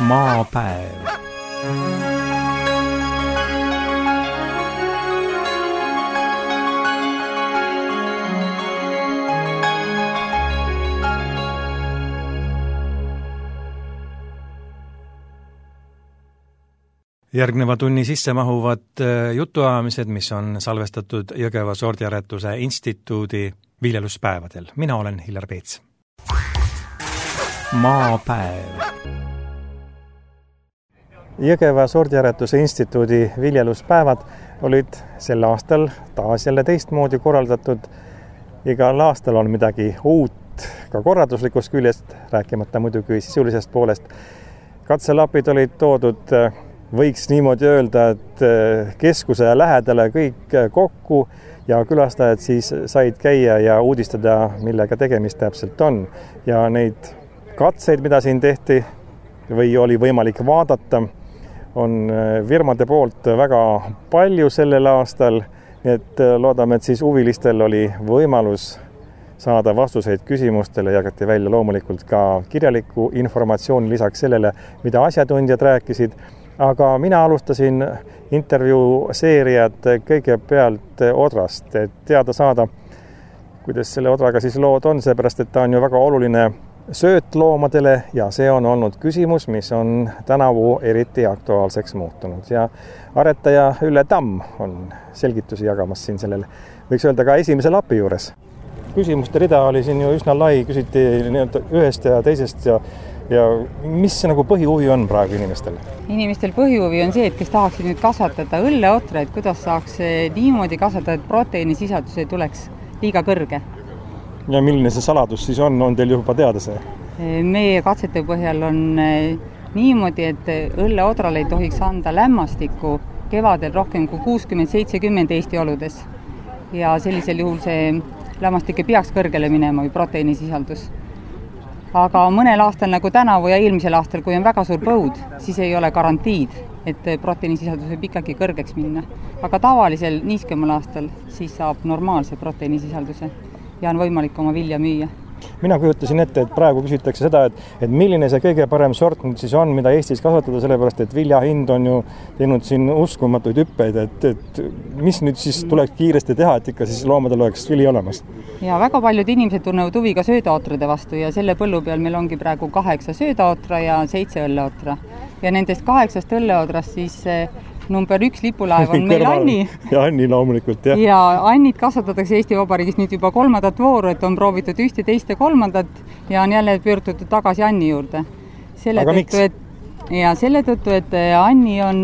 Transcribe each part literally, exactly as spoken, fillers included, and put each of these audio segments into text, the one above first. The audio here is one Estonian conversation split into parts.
Maapäev. Järgneva tunni sisse mahuvad jutuajamised, mis on salvestatud Jõgeva sordiaretuse instituudi viljeluspäevadel. Mina olen Hillar Peets. Maapäev. Jõgeva sordiaretuse instituudi viljeluspäevad olid sel aastal taas jälle teistmoodi korraldatud. Igal aastal on midagi uut ka korralduslikust küljest, rääkimata muidugi sisulisest poolest. Katselapid olid toodud, võiks niimoodi öelda, et keskuse lähedale kõik kokku ja külastajad siis said käia ja uudistada, millega tegemist täpselt on. Ja neid katseid, mida siin tehti või oli võimalik vaadata, on firmade poolt väga palju sellel aastal, nii et loodame, et siis huvilistel oli võimalus saada vastuseid küsimustele, jagati välja loomulikult ka kirjalikku informatsiooni lisaks sellele, mida asjatundjad rääkisid. Aga mina alustasin intervjuu seeriat kõigepealt odrast, et teada saada, kuidas selle odraga siis lood on, seepärast, et ta on ju väga oluline söötloomadele ja see on olnud küsimus, mis on tänavu eriti aktuaalseks muutunud. Ja aretaja Ülle Tamm on selgitusi jagamas siin sellel, võiks öelda ka esimese lapi juures. Küsimuste rida oli siin ju üsna lai, küsiti ühest ja teisest ja Ja mis see nagu põhihuvi on praegu inimestel? Inimestel põhihuvi on see, et kes tahaksid nüüd kasvatada õlleotra, et kuidas saaks niimoodi kasvatada, et proteiinisisaldus ei tuleks liiga kõrge. Ja milline see saladus siis on, on teil juba teada see? Meie katsete põhjal on niimoodi, et õlleotrale ei tohiks anda lämmastikku kevadel rohkem kui kuuskümmend seitsekümmend Eesti oludes. Ja sellisel juhul see lämmastik ei peaks kõrgele minema või proteiinisisaldus. Aga mõnel aastal nagu tänavu ja eelmisel aastal, kui on väga suur põud, siis ei ole garantiid, et proteiinisisaldus võib ikkagi kõrgeks minna. Aga tavalisel niiskemal aastal siis saab normaalse proteiinisisalduse ja on võimalik oma vilja müüa. Mina kujutasin ette, et praegu küsitakse seda, et, et milline see kõige parem sort nüüd siis on, mida Eestis kasvatada, sellepärast, et vilja hind on ju teinud siin uskumatuid hüppeid, et, et mis nüüd siis tuleks kiiresti teha, et ikka siis loomadel oleks vili olemas? Ja väga paljud inimesed tunnevad huvi ka söödaotrade vastu ja selle põllu peal meil ongi praegu kaheksa söödaotra ja seitse õlleotra. Ja nendest kaheksast õlleotrast siis number üks lipulaev on meil Anni. Ja Anni loomulikult, jah. Ja Annit kasvatatakse Eesti Vabariigis nüüd juba kolmandat vooru, et on proovitud ühte, teist ja kolmandat ja on jälle pöördutud tagasi Anni juurde. Selle Aga tõttu, et, ja selle tõttu, et Anni on,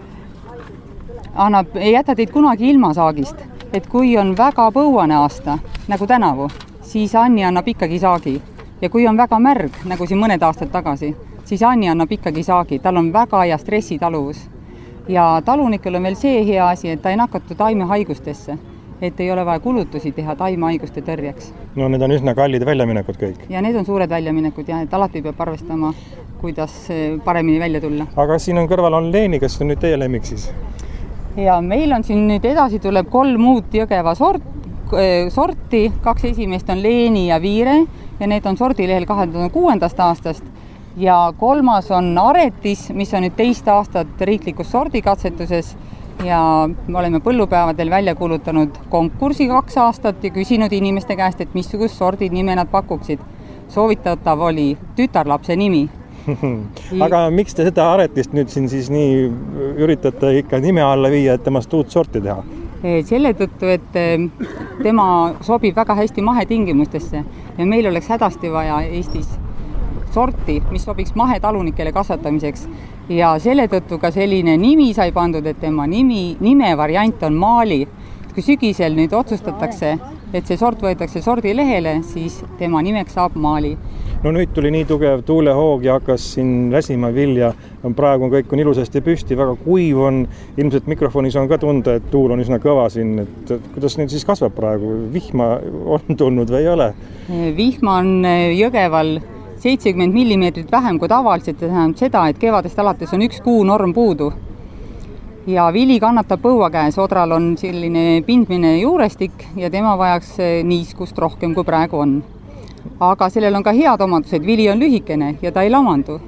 annab, ei jäta teid kunagi ilma saagist. Et kui on väga põuane aasta, nagu tänavu, siis Anni annab ikkagi saagi. Ja kui on väga märg, nagu siin mõned aastad tagasi, siis Anni annab ikkagi saagi. Tal on väga hea stressitaluvus. Ja talunikul on veel see hea asi, et ta ei nakatu taimehaigustesse, et ei ole vaja kulutusi teha taimehaiguste tõrjeks. No need on üsna kallid väljaminekud kõik. Ja need on suured väljaminekud ja et alati peab arvestama, kuidas paremini välja tulla. Aga siin on kõrval on Leeni, kes on nüüd teie lemmik siis? Ja meil on siin nüüd edasi tuleb kolm uut Jõgeva sort, sorti, kaks esimest on Leeni ja Viire ja need on sordilehel kahe tuhande kuuendast aastast. Ja kolmas on Aretis, mis on nüüd teist aastat riiklikus sordikatsetuses ja me oleme põllupäevadel välja kuulutanud konkursi kaks aastat ja küsinud inimeste käest, et missugust sordi nime nad pakuksid. Soovitatav oli tütarlapse nimi. Aga miks te seda Aretist nüüd siin siis nii üritate ikka nime alla viia, et temast uut sorti teha? Selle tõttu, et tema sobib väga hästi mahetingimustesse ja meil oleks hädasti vaja Eestis sorti, mis sobiks mahetalunikele kasvatamiseks ja selle tõttu ka selline nimi sai pandud, et tema nimi, nime variant on Maali. Kui sügisel nüüd otsustatakse, et see sort võetakse sordilehele, siis tema nimeks saab Maali. No nüüd tuli nii tugev tuulehoog ja hakkas siin räsima vilja. Praegu on kõik on ilusasti püsti, väga kuiv on. Ilmselt mikrofonis on ka tunda, et tuul on üsna kõva siin. Et kuidas nüüd siis kasvab praegu? Vihma on tulnud või ei ole? Vihma on Jõgeval seitsekümmend millimeetrit vähem kui tavaliselt, tähendab seda, et kevadest alates on üks kuu norm puudu. Ja vili kannatab põua käes, odral on selline pindmine juurestik ja tema vajaks niiskust rohkem kui praegu on. Aga sellel on ka head omadused, vili on lühikene ja ta ei lamandu.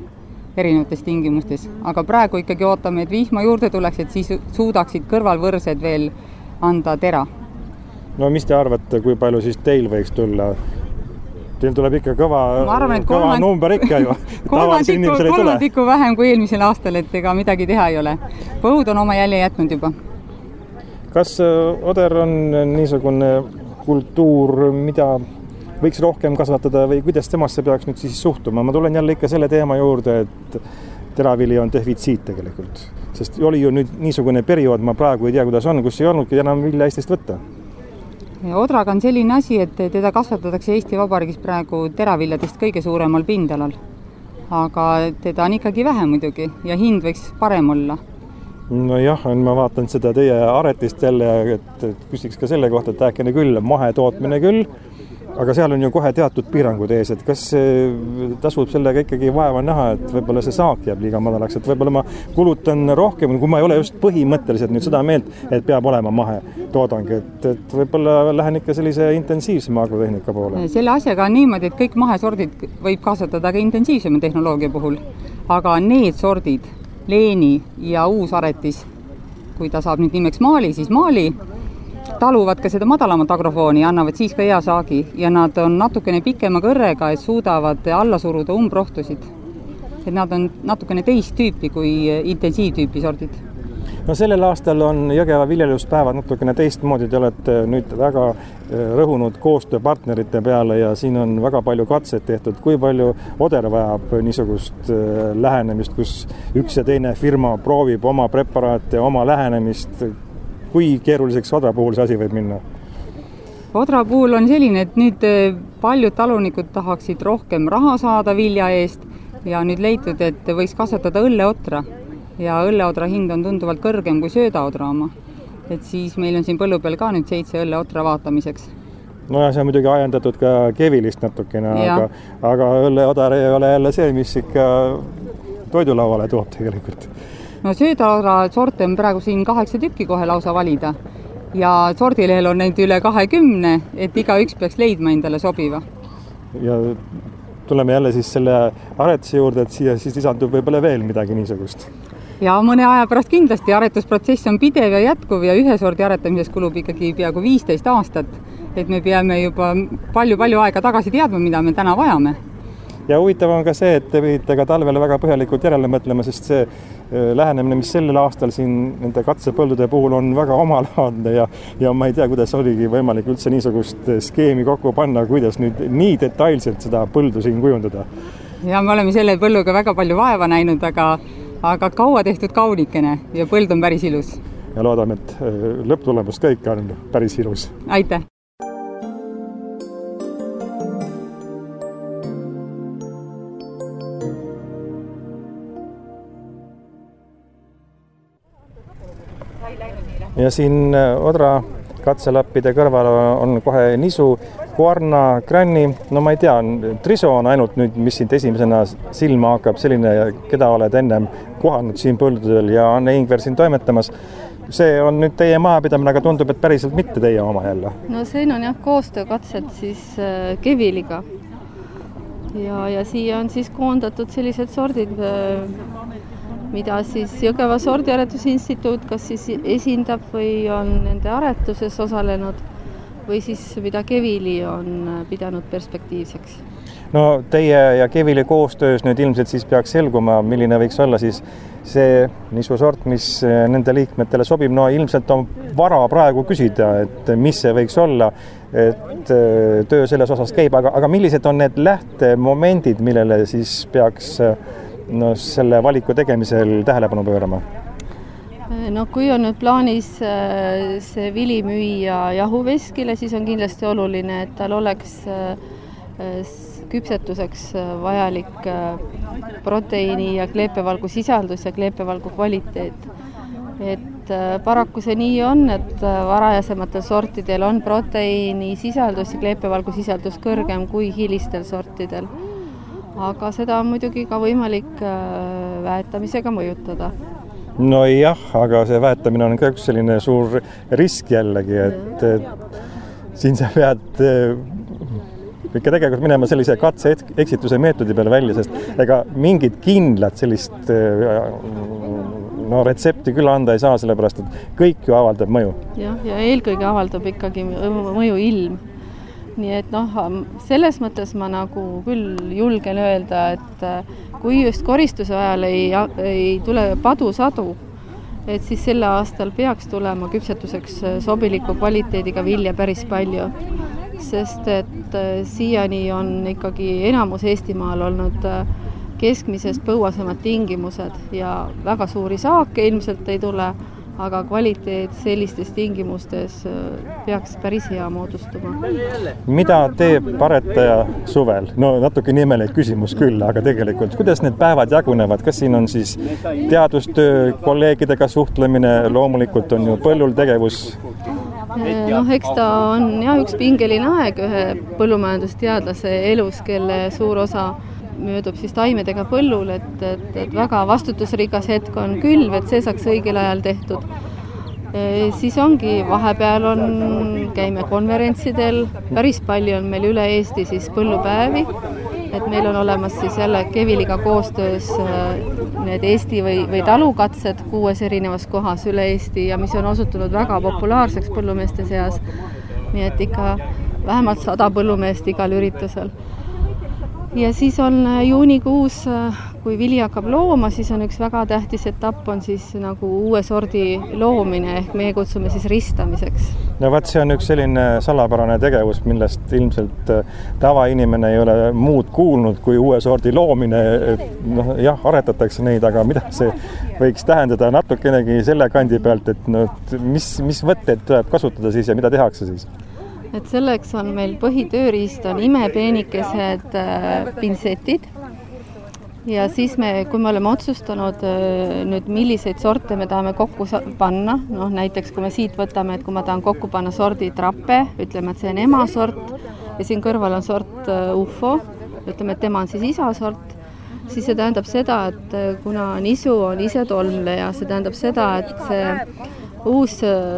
erinevates tingimustes. Aga praegu ikkagi ootame, et vihma juurde tuleks, et siis suudaksid kõrvalvõrsed veel anda tera. No mis te arvate, kui palju siis teil võiks tulla? Teil tuleb ikka kõva, arvan, kõva kolmand... number ikka ju. kolmandiku, kolmandiku vähem kui eelmisel aastal, et ega midagi teha ei ole. Põud on oma jälje jätnud juba. Kas oder on niisugune kultuur, mida võiks rohkem kasvatada või kuidas temasse peaks nüüd siis suhtuma? Ma tulen jälle ikka selle teema juurde, et teravili on defitsiit tegelikult. Sest oli ju nüüd niisugune periood, ma praegu ei tea, kuidas on, kus ei olnudki enam vilja Eestist võtta. Odraga on selline asi, et teda kasvatatakse Eesti Vabariigis praegu teraviljadest kõige suuremal pindalal. Aga teda on ikkagi vähe muidugi ja hind võiks parem olla. No jah, ma vaatan seda teie aretist jälle, et küsiks ka selle kohta, et äkene küll, mahe tootmine küll, aga seal on ju kohe teatud piirangud ees, et kas tasub sellega ikkagi vaeva näha, et võib-olla see saak jääb liiga madalaks, et võib-olla ma kulutan rohkem, kui ma ei ole just põhimõtteliselt nüüd seda meelt, et peab olema mahe toodang, et, et võib-olla lähen ikka sellise intensiivsema agrotehnika poole. Selle asjaga on niimoodi, et kõik mahesordid võib kasvatada ka intensiivsema tehnoloogia puhul, aga need sordid, leeni ja uus aretis, kui ta saab nüüd nimeks maali, siis maali taluvad ka seda madalamat agrofooni ja annavad siis ka hea saagi ja nad on natukene pikema kõrrega, et suudavad alla suruda umbrohtusid. Et nad on natukene teist tüüpi kui intensiivtüüpi sordid. No sellel aastal on Jõgeva viljeluspäevad natukene teistmoodi, te olete nüüd väga rõhunud koostööpartnerite peale ja siin on väga palju katset tehtud. Kui palju oder vajab niisugust lähenemist, kus üks ja teine firma proovib oma preparaate, oma lähenemist? Kui keeruliseks odra puhul see asi võib minna? Odra puhul on selline, et nüüd paljud talunikud tahaksid rohkem raha saada vilja eest ja nüüd leitud, et võiks kasvatada õlleotra ja õlleodra hind on tunduvalt kõrgem kui söödaodra oma. Et siis meil on siin põllu peal ka nüüd seitse õlleotra vaatamiseks. No ja see on muidugi ajendatud ka kevilist natukene, aga, aga õlleodar ei ole jälle see, mis ikka toidulauale toob tegelikult. No söödaodra sorte on praegu siin kaheksa tükki kohe lausa valida ja sordilehel on neid üle kahekümne, et iga üks peaks leidma endale sobiva. Ja tuleme jälle siis selle aretuse juurde, et siia siis lisandub võib-olla veel midagi niisugust. Ja mõne aja pärast kindlasti aretusprotsess on pidev ja jätkuv ja ühe sordi aretamises kulub ikkagi peaaegu viisteist aastat, et me peame juba palju-palju aega tagasi teadma, mida me täna vajame. Ja huvitav on ka see, et te pidite ka talvele väga põhjalikult järele mõtlema, sest see lähenemine, mis sellel aastal siin nende katsepõldude puhul on väga omalaadne ja, ja ma ei tea, kuidas oligi võimalik üldse niisugust skeemi kokku panna, kuidas nüüd nii detailselt seda põldu siin kujundada. Ja me oleme selle põlluga väga palju vaeva näinud, aga, aga kaua tehtud kaunikene ja põld on päris ilus. Ja loodame, et lõpptulemus kõik on päris ilus. Aitäh! Ja siin odra katselappide kõrval on kohe nisu, kuarna, gränni, no ma ei tea, triso on ainult nüüd, mis siin esimesena silma hakkab, selline, keda oled ennem kohanud siin põldudel ja Anne Ingver siin toimetamas. See on nüüd teie maapidamine, aga tundub, et päriselt mitte teie oma jälle. No siin on jah koostöökatsed siis Keviliga ja, ja siia on siis koondatud sellised sordid, mida siis Jõgeva sordiaretusinstituut kas siis esindab või on nende aretuses osalenud või siis mida Kevili on pidanud perspektiivseks. No teie ja Kevili koostöös nüüd ilmselt siis peaks selguma, milline võiks olla siis see nisu sort, mis nende liikmetele sobib. No ilmselt on vara praegu küsida, et mis see võiks olla, et töö selles osas käib, aga, aga millised on need lähtemomendid, millele siis peaks no selle valiku tegemisel tähelepanu pöörama? No kui on nüüd plaanis see vili müüa jahuveskile, siis on kindlasti oluline, et tal oleks küpsetuseks vajalik proteiini ja kleepevalgu sisaldus ja kleepevalgu kvaliteet. Et paraku see nii on, et varajasematel sortidel on proteiini sisaldus ja kleepevalgu sisaldus kõrgem kui hilistel sortidel. Aga seda on muidugi ka võimalik väetamisega mõjutada. No jah, aga see väetamine on ka üks selline suur risk jällegi, et, et siin sa pead ikka tegelikult minema sellise katse eksituse meetodi peale välja, sest ega mingit kindlat sellist no retsepti küll anda ei saa, sellepärast, et kõik ju avaldab mõju. Jah, ja eelkõige avaldab ikkagi mõju ilm. Nii et noh, selles mõttes ma nagu küll julgen öelda, et kui just koristuse ajal ei, ei tule padusadu, et siis selle aastal peaks tulema küpsetuseks sobiliku kvaliteediga vilja päris palju. Sest et siiani on ikkagi enamus Eestimaal olnud keskmisest põuasemad tingimused ja väga suuri saake ilmselt ei tule, aga kvaliteet sellistes tingimustes peaks päris hea moodustuma. Mida teeb paretaja suvel? No natuke nimeline küsimus küll, aga tegelikult, kuidas need päevad jagunevad? Kas siin on siis teadustöö, kolleegidega suhtlemine, loomulikult on ju põllul tegevus? Noh, eks ta on jah, üks pingeline aeg ühe põllumajandusteadlase elus, kelle suur osa möödub siis taimedega põllul, et, et, et väga vastutusrikas hetk on külv, et see saaks õigel ajal tehtud. E, siis ongi, vahepeal on, käime konverentsidel, päris palju on meil üle Eesti siis põllupäevi, et meil on olemas siis jälle Keviliga koostöös need Eesti või, või talukatsed kuues erinevas kohas üle Eesti ja mis on osutunud väga populaarseks põllumeeste seas, nii et ikka vähemalt sada põllumeest igal üritusel. Ja siis on juunikuus, kui vili hakkab looma, siis on üks väga tähtis etapp, on siis nagu uue sordi loomine, ehk meie kutsume siis ristamiseks. No vaat see on üks selline salapärane tegevus, millest ilmselt tavainimene ei ole muud kuulnud kui uue sordi loomine. No, jah, aretatakse neid, aga mida see võiks tähendada natukenegi selle kandi pealt, et no, mis, mis võtteid tuleb kasutada siis ja mida tehakse siis? Et selleks on meil põhitööriist on imepeenikesed äh, pintsetid ja siis me, kui me oleme otsustanud äh, nüüd milliseid sorte me tahame kokku panna, noh näiteks kui me siit võtame, et kui ma tahan kokku panna sordi trappe, ütleme, et see on ema sort ja siin kõrval on sort äh, ufo, ütleme, et tema on siis isa sort, siis see tähendab seda, et kuna nisu on ise tolmleja, see tähendab seda, et see uus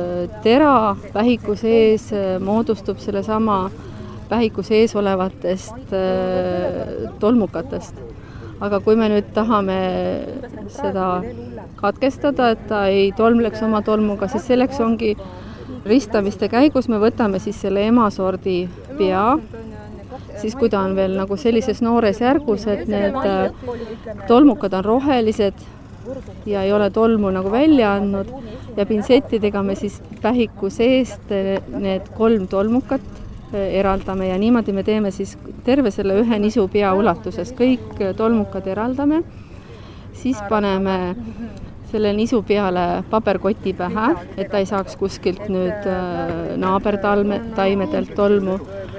tera pähiku sees moodustub sellesama pähiku sees olevatest tolmukatest. Aga kui me nüüd tahame seda katkestada, et ta ei tolmleks oma tolmuga, siis selleks ongi ristamiste käigus me võtame siis selle emasordi pea, siis kui ta on veel nagu sellises noores järgus, et need tolmukad on rohelised ja ei ole tolmu nagu välja andnud ja pintsettidega me siis pähiku seest need kolm tolmukat eraldame ja niimoodi me teeme siis terve selle ühe nisu pea ulatuses, kõik tolmukad eraldame, siis paneme selle nisu peale paberkoti pähe, et ta ei saaks kuskilt nüüd naabertaimedelt tolmu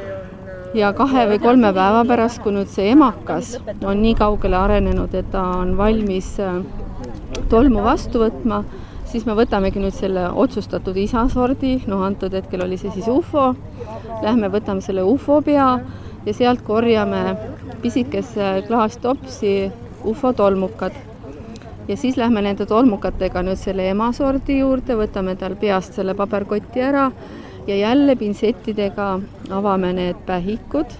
ja kahe või kolme päeva pärast, kui nüüd see emakas on nii kaugele arenenud, et ta on valmis tolmu vastu võtma, siis me võtamegi nüüd selle otsustatud isasordi, noh antud hetkel oli see siis ufo, lähme võtame selle ufo pea ja sealt korjame pisikese klaastopsi ufo tolmukad. Ja siis lähme nende tolmukatega nüüd selle emasordi juurde, võtame tal peast selle paberkotti ära ja jälle pintsettidega avame need pähikud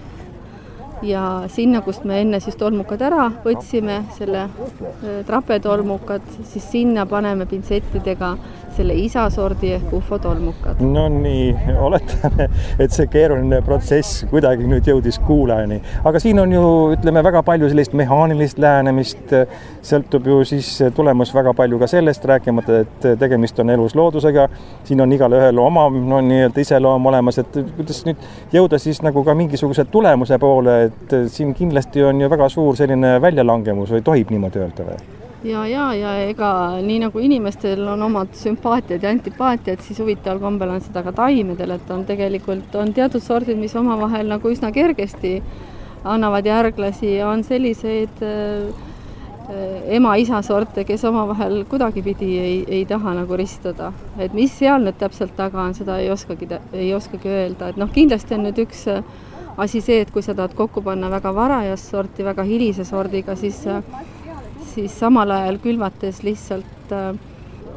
ja sinna, kust me enne siis tolmukad ära võtsime, selle trapetolmukad, siis sinna paneme pintsettidega selle isasordi ehk ufo tolmukad. No nii, oletame, et see keeruline protsess kuidagi nüüd jõudis kuulajani. Aga siin on ju, ütleme, väga palju sellist mehaanilist lähenemist, sõltub ju siis tulemus väga palju ka sellest, rääkimata, et tegemist on elus loodusega, siin on igal ühel oma no, nii-öelda iseloom olemas, et kuidas nüüd jõuda siis nagu ka mingisuguse tulemuse poole, et siin kindlasti on ju väga suur selline väljalangemus või tohib niimoodi öelda või? Ja, ja, ja ega nii nagu inimestel on omad sümpaatiad ja antipaatiad, siis huvitaval kombel on seda ka taimedel, et on tegelikult on teatud sordid, mis omavahel nagu üsna kergesti annavad järglasi ja on selliseid äh, ema-isa sorte, kes omavahel kuidagipidi ei, ei taha nagu ristada. Et mis seal nüüd täpselt taga on, seda ei oskagi, ei oskagi öelda. Et noh, kindlasti on nüüd üks asi see, et kui sa tahad kokku panna väga varajast sorti, väga hilise sordiga, siis siis samal ajal külvates lihtsalt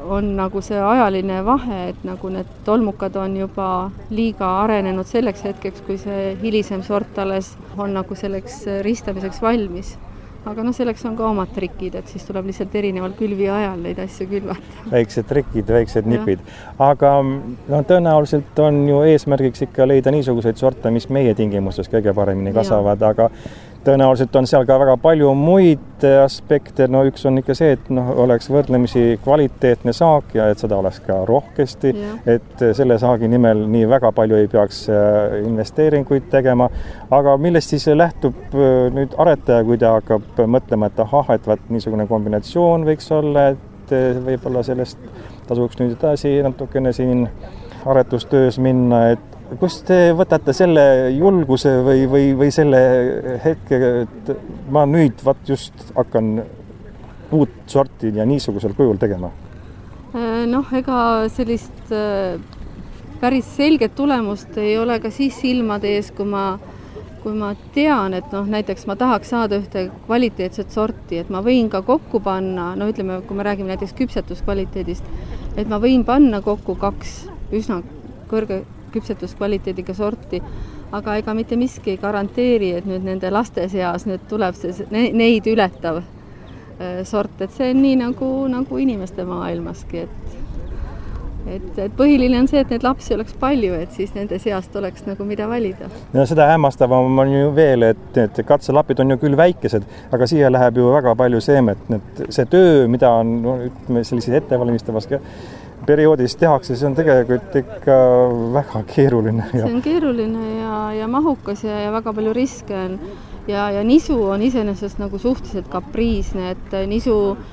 on nagu see ajaline vahe, et nagu need tolmukad on juba liiga arenenud selleks hetkeks, kui see hilisem sort alles on nagu selleks ristamiseks valmis. Aga no selleks on ka omad trikid, et siis tuleb lihtsalt erineval külvi ajal neid asju külvata. Väiksed trikid, väiksed nipid. Aga no, tõenäoliselt on ju eesmärgiks ikka leida niisuguseid sorte, mis meie tingimustes kõige paremini kasvavad, ja. Aga tõenäoliselt on seal ka väga palju muid aspekte. No üks on ikka see, et no, oleks võrdlemisi kvaliteetne saak ja et seda oleks ka rohkesti, ja. Et selle saagi nimel nii väga palju ei peaks investeeringuid tegema. Aga millest siis lähtub nüüd aretaja, kui ta hakkab mõtlema, et ahah, et vaat niisugune kombinatsioon võiks olla, et võib-olla sellest tasuks nüüd edasi natukene siin aretustöös minna, et kust te võtate selle julguse või, või, või selle hetke, et ma nüüd vaat just hakkan uut sorti ja niisugusel kujul tegema? Noh, ega sellist päris selget tulemust ei ole ka siis silmade ees, kui ma, kui ma tean, et noh, näiteks ma tahaks saada ühte kvaliteetset sorti, et ma võin ka kokku panna, no ütleme, kui me räägime näiteks küpsetuskvaliteedist, et ma võin panna kokku kaks üsna kõrge küpsetuskvaliteediga sorti, aga ega mitte miski ei garanteeri, et nüüd nende laste seas nüüd tuleb see neid ületav sort, et see on nii nagu, nagu inimeste maailmaski, et, et, et põhiline on see, et need lapsi oleks palju, et siis nende seast oleks nagu mida valida. Ja seda hämmastavam on ju veel, et need katselapid on ju küll väikesed, aga siia läheb ju väga palju seemet. Need, see töö, mida on no, ütleme, sellises ettevalmistavas perioodis tehakse, see on tegelikult ikka väga keeruline. Ja... See on keeruline ja, ja mahukas ja, ja väga palju riske on. Ja, ja nisu on iseenesest nagu suhteliselt kapriisne, et nisu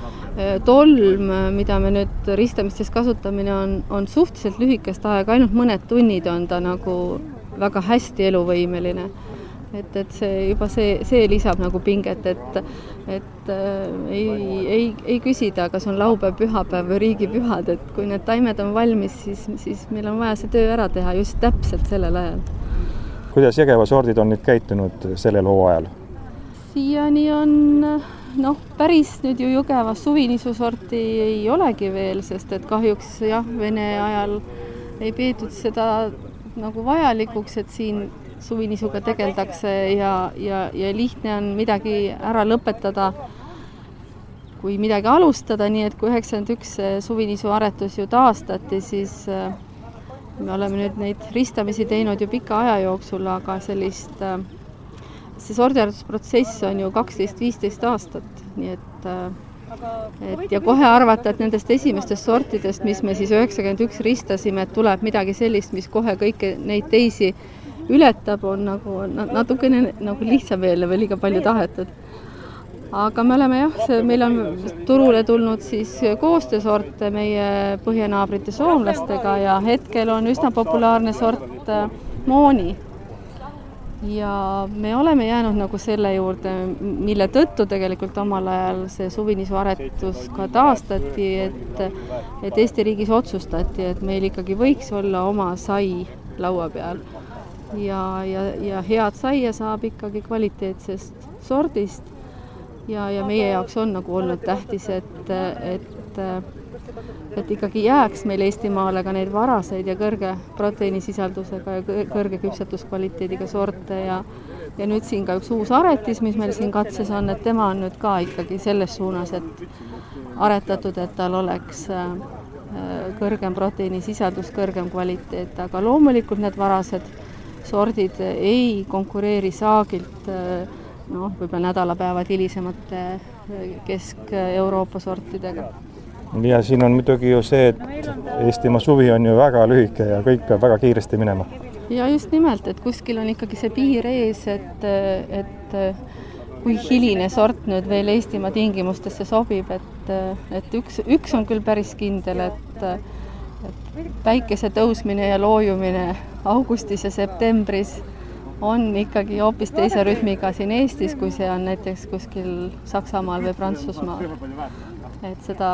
tolm, mida me nüüd ristamistes kasutamine on, on suhteliselt lühikest aega, ainult mõned tunnid on ta nagu väga hästi eluvõimeline. Et, et see juba see, see lisab nagu pinget, et, et äh, ei, ei, ei küsida, kas on laupäev, pühapäev või riigipühad, et kui need taimed on valmis, siis, siis meil on vaja see töö ära teha just täpselt sellel ajal. Kuidas Jõgeva sordid on nüüd käitunud sellel hooajal? Siiani on, noh, päris nüüd ju Jõgeva suviniisusorti ei olegi veel, sest et kahjuks jah, Vene ajal ei peetud seda nagu vajalikuks, et siin suvinisuga tegeldakse ja, ja, ja lihtne on midagi ära lõpetada, kui midagi alustada, nii et kui üheksakümmend üks suvinisu aretus ju taastati, siis me oleme nüüd neid ristamisi teinud ju pika aja jooksul, aga sellist, see sordiaretusprotsess on ju kaksteist viisteist aastat, nii et, et ja kohe arvata, et nendest esimestest sortidest, mis me siis üheksakümmend üks ristasime, et tuleb midagi sellist, mis kohe kõiki neid teisi ületab, on nagu natukene nagu lihtsam veel või liiga palju tahetud. Aga me oleme jah, see, meil on turule tulnud siis koostöösorte meie põhjanaabrite soomlastega ja hetkel on üsna populaarne sort mooni. Ja me oleme jäänud nagu selle juurde, mille tõttu tegelikult omal ajal see suvinisu aretus ka taastati, et, et Eesti riigis otsustati, et meil ikkagi võiks olla oma sai laua peal. Ja, ja, ja head saia saab ikkagi kvaliteetsest sordist ja, ja meie jaoks on nagu olnud tähtis, et, et, et ikkagi jääks meil Eestimaale ka neid varaseid ja kõrge proteiinisisaldusega ja kõrge küpsetuskvaliteediga sorte ja, ja nüüd siin ka üks uus aretis, mis meil siin katses on, et tema on nüüd ka ikkagi selles suunas, et aretatud, et tal oleks kõrgem proteiinisisaldus, kõrgem kvaliteet, aga loomulikult need varased sordid ei konkureeri saagilt noh, võib-olla nädalapäevad hilisemate Kesk-Euroopa sortidega. Ja siin on muidugi ju see, et Eestimaa suvi on ju väga lühike ja kõik peab väga kiiresti minema. Ja just nimelt, et kuskil on ikkagi see piir ees, et, et kui hiline sort nüüd veel Eestimaa tingimustesse sobib, et, et üks, üks on küll päris kindel, et et päikese tõusmine ja loojumine augustis ja septembris on ikkagi hoopis teise rütmiga siin Eestis, kui see on näiteks kuskil Saksamaal või Prantsusmaal. Et seda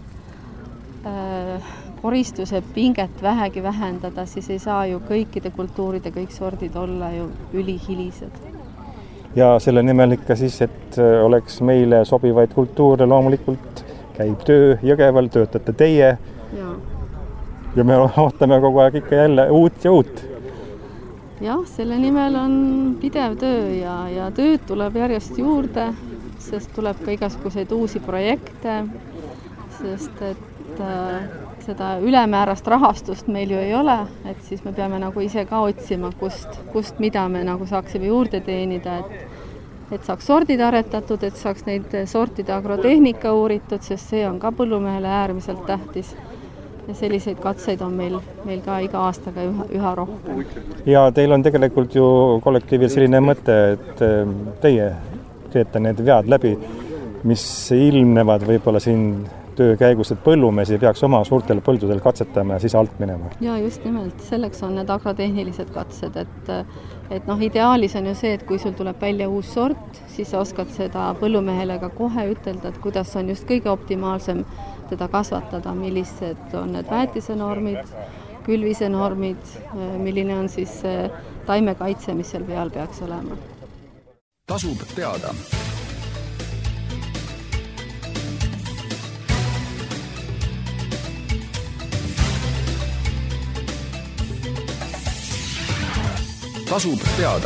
äh, koristuse pinget vähegi vähendada, siis ei saa ju kõikide kultuuride kõik sordid olla ju ülihilised. Ja selle nimel ikka siis, et oleks meile sobivaid kultuure, loomulikult käib töö Jõgeval, töötate teie ja. ja me ootame kogu aeg ikka jälle uut ja uut. Jah, selle nimel on pidev töö ja, ja tööd tuleb järjest juurde, sest tuleb ka igasuguseid uusi projekte, sest et äh, seda ülemäärast rahastust meil ju ei ole, et siis me peame nagu ise ka otsima, kust, kust mida me nagu saaksime juurde teenida, et et saaks sordid aretatud, et saaks neid sortide agrotehnika uuritud, sest see on ka põllumehele äärmiselt tähtis. Ja selliseid katseid on meil, meil ka iga aastaga üha, üha rohkem. Ja teil on tegelikult ju kollektiivil selline mõte, et teie teete need vead läbi, mis ilmnevad võib-olla siin töö käigus, et põllumees ei peaks oma suurtel põldudel katsetama ja siis alt minema. Ja just nimelt, selleks on need agrotehnilised katsed, et, et noh, ideaalis on ju see, et kui sul tuleb välja uus sort, siis oskad seda põllumehele ka kohe ütelda, et kuidas on just kõige optimaalsem teda kasvatada, millised on need väetisenormid, külvisenormid, milline on siis taimekaitse, mis seal peal peaks olema. Tasub teada. Tasub teada.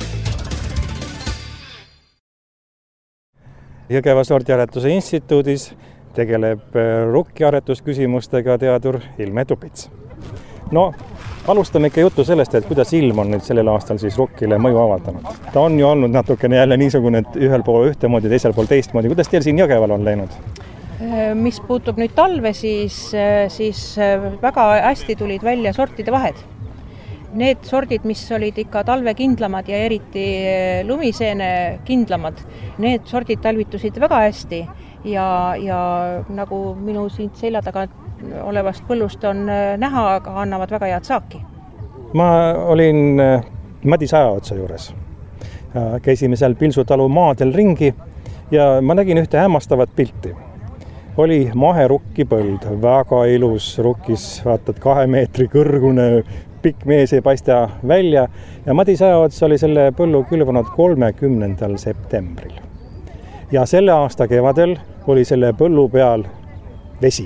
Jõgeva sordiaretuse instituudis tegeleb rukkiaretusküsimustega teadur Ilme Tupits. No, alustame ikka juttu sellest, et kuidas ilm on nüüd sellel aastal siis rukkile mõju avaldanud. Ta on ju olnud natukene jälle niisugune, et ühel pool ühtemoodi, teisel pool teistmoodi. Kuidas teil siin Jõgeval on läinud? Mis puutub nüüd talve, siis, siis väga hästi tulid välja sortide vahed. Need sordid, mis olid ikka talvekindlamad ja eriti lumiseene kindlamad, need sordid talvitusid väga hästi ja, ja nagu minu siin selja taga olevast põllust on näha, aga annavad väga head saaki. Ma olin Madis Ajaotsa juures. Käisime seal Pilsutalu maadel ringi ja ma nägin ühte hämmastavat pilti. Oli maherukki põld, väga ilus rukkis, vaatad kahe meetri kõrgune, pikk mees ei paista välja ja Madis Ajaots oli selle põllu külvanud kolmekümnendal septembril. Ja selle aasta kevadel oli selle põllu peal vesi.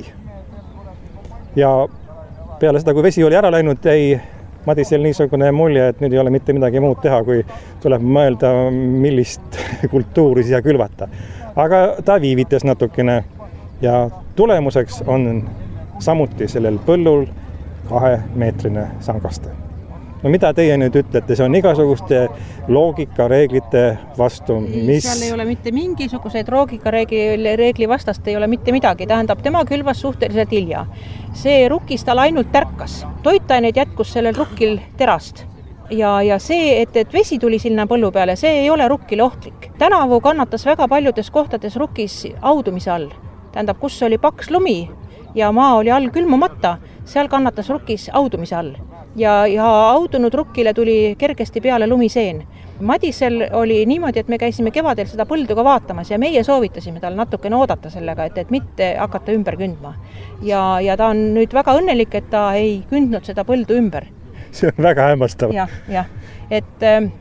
Ja peale seda, kui vesi oli ära läinud, jäi Madisel niisugune mulje, et nüüd ei ole mitte midagi muud teha, kui tuleb mõelda, millist kultuuri siia külvata. Aga ta viivitas natukene ja tulemuseks on samuti sellel põllul kahemeetrine sangaste. No mida teie nüüd ütlete? See on igasuguste loogikareeglite vastu, mis... Seal ei ole mitte mingisuguseid loogikareegli reegli vastast, ei ole mitte midagi. Tähendab, tema külvas suhteliselt hilja. See rukkis tal ainult tärkas. Toitaineid jätkus sellel rukkil terast. Ja, ja see, et, et vesi tuli sinna põllu peale, see ei ole rukkile ohtlik. Tänavu kannatas väga paljudes kohtades rukkis audumise all. Tähendab, kus oli paks lumi ja maa oli all külmumata, seal kannatas rukkis audumise all. Ja, ja audunud rukkile tuli kergesti peale lumiseen. Madisel oli niimoodi, et me käisime kevadel seda põldu ka vaatamas ja meie soovitasime tal natukene oodata sellega, et, et mitte hakata ümber kündma. Ja, ja ta on nüüd väga õnnelik, et ta ei kündnud seda põldu ümber. See on väga hämmastav. Jah, jah. Et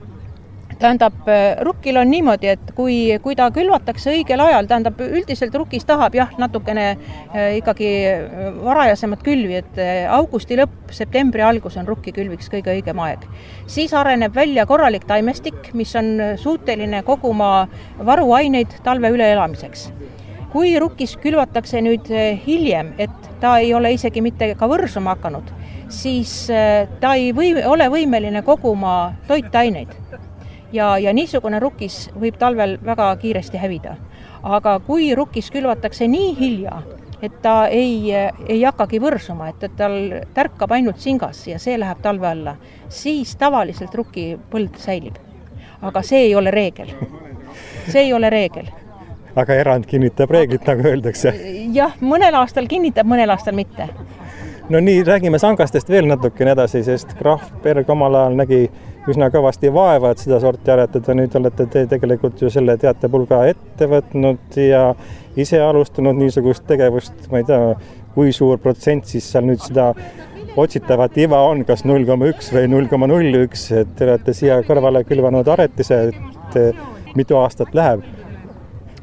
tähendab, rukkil on niimoodi, et kui, kui ta külvatakse õigel ajal, tähendab, üldiselt rukkis tahab jah, natukene ikkagi varajasemat külvi, et augusti lõpp, septembri algus on rukki külviks kõige õigem aeg. Siis areneb välja korralik taimestik, mis on suuteline koguma varuaineid talve üleelamiseks. Kui rukkis külvatakse nüüd hiljem, et ta ei ole isegi mitte ka võrsuma hakanud, siis ta ei või, ole võimeline koguma toitaineid. Ja, ja niisugune rukkis võib talvel väga kiiresti hävida. Aga kui rukkis külvatakse nii hilja, et ta ei, ei hakkagi võrsuma, et, et tal tärkab ainult singas ja see läheb talve alla, siis tavaliselt rukki põld säilib. Aga see ei ole reegel. See ei ole reegel. Aga erand kinnitab reeglit, nagu öeldakse. Jah, mõnel aastal kinnitab, mõnel aastal mitte. No nii, räägime sangastest veel natukene edasi, sest Graf Berg omal ajal nägi üsna kõvasti vaeva, et seda sorti aretada. Nüüd olete te tegelikult ju selle teatepulga ette võtnud ja ise alustanud niisugust tegevust, ma ei tea, kui suur protsent siis seal nüüd seda otsitavat iva on, kas null koma üks või null koma null üks, et te olete siia kõrvale külvanud aretise, et mitu aastat läheb?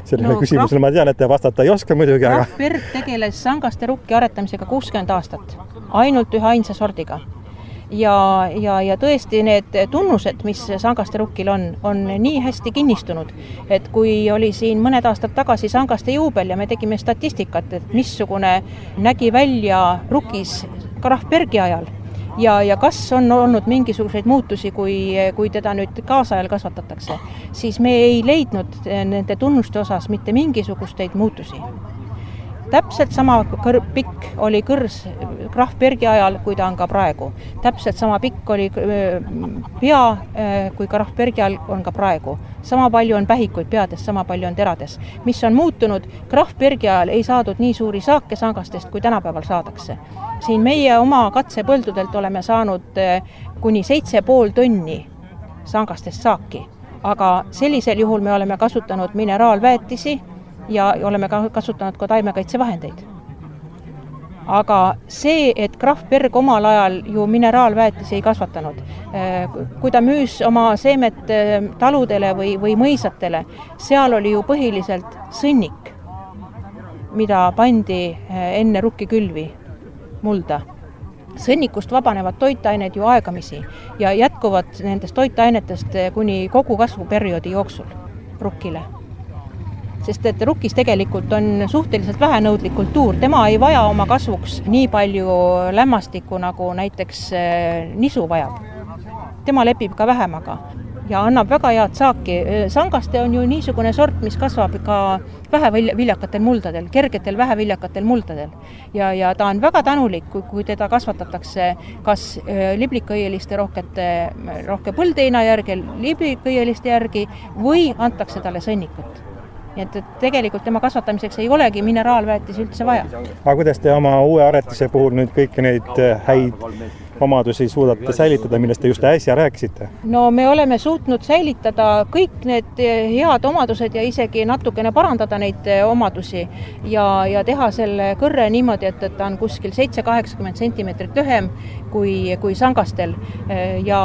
Sellele No, küsimusele krahv- ma tean, et te vastata ei oska muidugi, aga Krahv-Berg tegeles sangaste rukki aretamisega kuuskümmend aastat, ainult ühe ainsa sordiga. Ja, ja, ja tõesti need tunnused, mis sangaste rukkil on, on nii hästi kinnistunud, et kui oli siin mõned aastad tagasi sangaste juubel ja me tegime statistikat, et missugune nägi välja rukkis Krahv-Bergi ajal ja, ja kas on olnud mingisuguseid muutusi, kui, kui teda nüüd kaasajal kasvatatakse, siis me ei leidnud nende tunnuste osas mitte mingisugusteid muutusi. Täpselt sama kõr- pikk oli kõrs Krahv-Bergi ajal, kui ta on ka praegu. Täpselt sama pikk oli pea, kui Krahv-Bergi ajal on ka praegu. Sama palju on pähikuid peades, sama palju on terades. Mis on muutunud, Krahv-Bergi ajal ei saadud nii suuri saake sangastest, kui tänapäeval saadakse. Siin meie oma katsepõldudelt oleme saanud kuni seitse pool tonni sangastest saaki. Aga sellisel juhul me oleme kasutanud mineraalväetisi ja oleme ka kasutanud ka taimekaitsevahendeid. Aga see, et Krahv-Berg omal ajal ju mineraalväetisi ei kasvatanud, kui ta müüs oma seemet taludele või, või mõisatele, seal oli ju põhiliselt sõnnik, mida pandi enne rukkikülvi mulda. Sõnnikust vabanevad toitained ju aegamisi ja jätkuvad nendest toitainetest kuni kogu kasvuperioodi jooksul rukkile. Sest et rukkis tegelikult on suhteliselt vähenõudlik kultuur. Tema ei vaja oma kasvuks nii palju lämmastikku, nagu näiteks nisu vajab. Tema lepib ka vähemaga ja annab väga head saaki. Sangaste on ju niisugune sort, mis kasvab ka väheviljakatel muldadel, kergetel väheviljakatel muldadel. Ja, ja ta on väga tänulik, kui, kui teda kasvatatakse kas liblikõieliste rohkete, rohke põldeina järgi, liblikõieliste järgi või antakse talle sõnnikut. Nii et tegelikult tema kasvatamiseks ei olegi mineraalväetis üldse vaja. Aga kuidas te oma uue aretuse puhul nüüd kõiki neid häid omadusi suudate säilitada, millest te just äsja rääkisite? No me oleme suutnud säilitada kõik need head omadused ja isegi natukene parandada neid omadusi ja, ja teha selle kõrre niimoodi, et, et ta on kuskil seitse kaheksakümmend sentimeetrit lühem kui, kui sangastel ja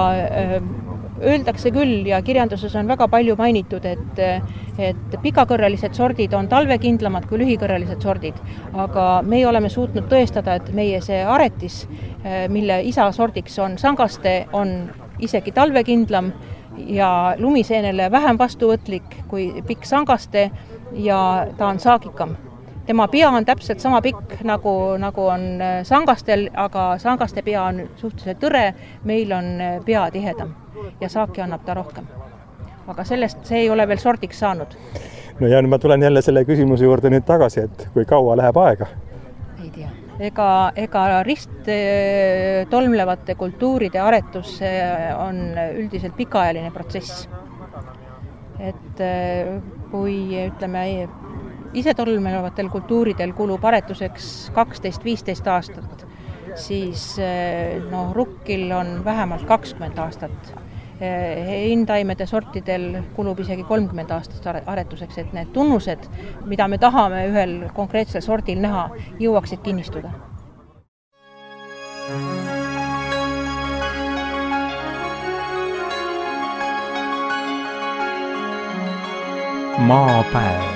öeldakse küll ja kirjanduses on väga palju mainitud, et, et pikakõrrelised sordid on talvekindlamad kui lühikõrrelised sordid, aga me oleme suutnud tõestada, et meie see aretis, mille isa sordiks on sangaste, on isegi talvekindlam ja lumiseenele vähem vastuvõtlik kui pikk sangaste ja ta on saagikam. Tema pea on täpselt sama pikk, nagu, nagu on sangastel, aga sangaste pea on suhteliselt tõre, meil on pea tihedam ja saaki annab ta rohkem. Aga sellest see ei ole veel sordiks saanud. No ja ma tulen jälle selle küsimuse juurde nüüd tagasi, et kui kaua läheb aega? Ei tea. Ega, ega rist tolmlevate kultuuride aretus on üldiselt pikaajaline protsess. Et kui ütleme, ise tolmlevatel kultuuridel kulub aretuseks kaksteist viisteist aastat, siis no, rukkil on vähemalt kakskümmend aastat. Heintaimede sortidel kulub isegi kolmkümmend aastast aretuseks, et need tunnused, mida me tahame ühel konkreetsel sordil näha, jõuaksid kinnistuda. Maapäev.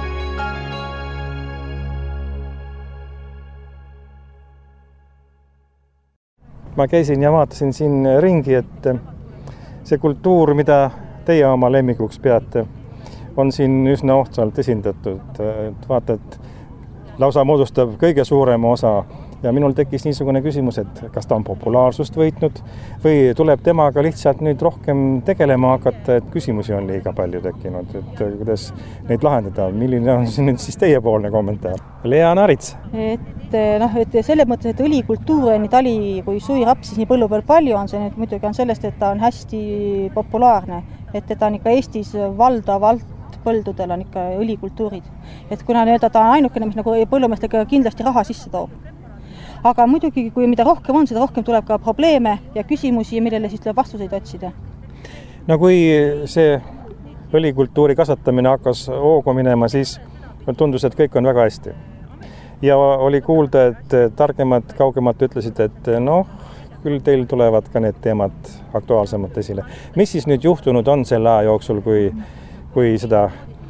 Ma käisin ja vaatasin siin ringi, et see kultuur, mida teie oma lemmikuks peate, on siin üsna ohtsalt esindatud. Vaata, et lausa moodustab kõige suurema osa ja minul tekkis niisugune küsimus, et kas ta on populaarsust võitnud või tuleb temaga lihtsalt nüüd rohkem tegelema hakata, et küsimusi on liiga palju tekkinud, et kuidas neid lahendada. Milline on see nüüd siis teiepoolne kommentaar? Lea Narits. Et, noh, et selles mõttes, et õlikultuur on nii tali kui suirapsis nii põllu peal palju on see nüüd muidugi on sellest, et ta on hästi populaarne, et ta on ikka Eestis valdav alt põldudel on ikka õlikultuurid. Et kuna nii-öelda ta on ainukene, mis nagu põllumeestega kindlasti raha sisse toob. Aga muidugi, kui mida rohkem on, seda rohkem tuleb ka probleeme ja küsimusi, millele siis tuleb vastuseid otsida. No kui see õlikultuuri kasvatamine hakkas hoogu minema, siis tundus, et kõik on väga hästi. Ja oli kuulda, et targemad, kaugemad ütlesid, et noh, küll teil tulevad ka need teemad aktuaalsemalt esile. Mis siis nüüd juhtunud on selle aja jooksul, kui, kui seda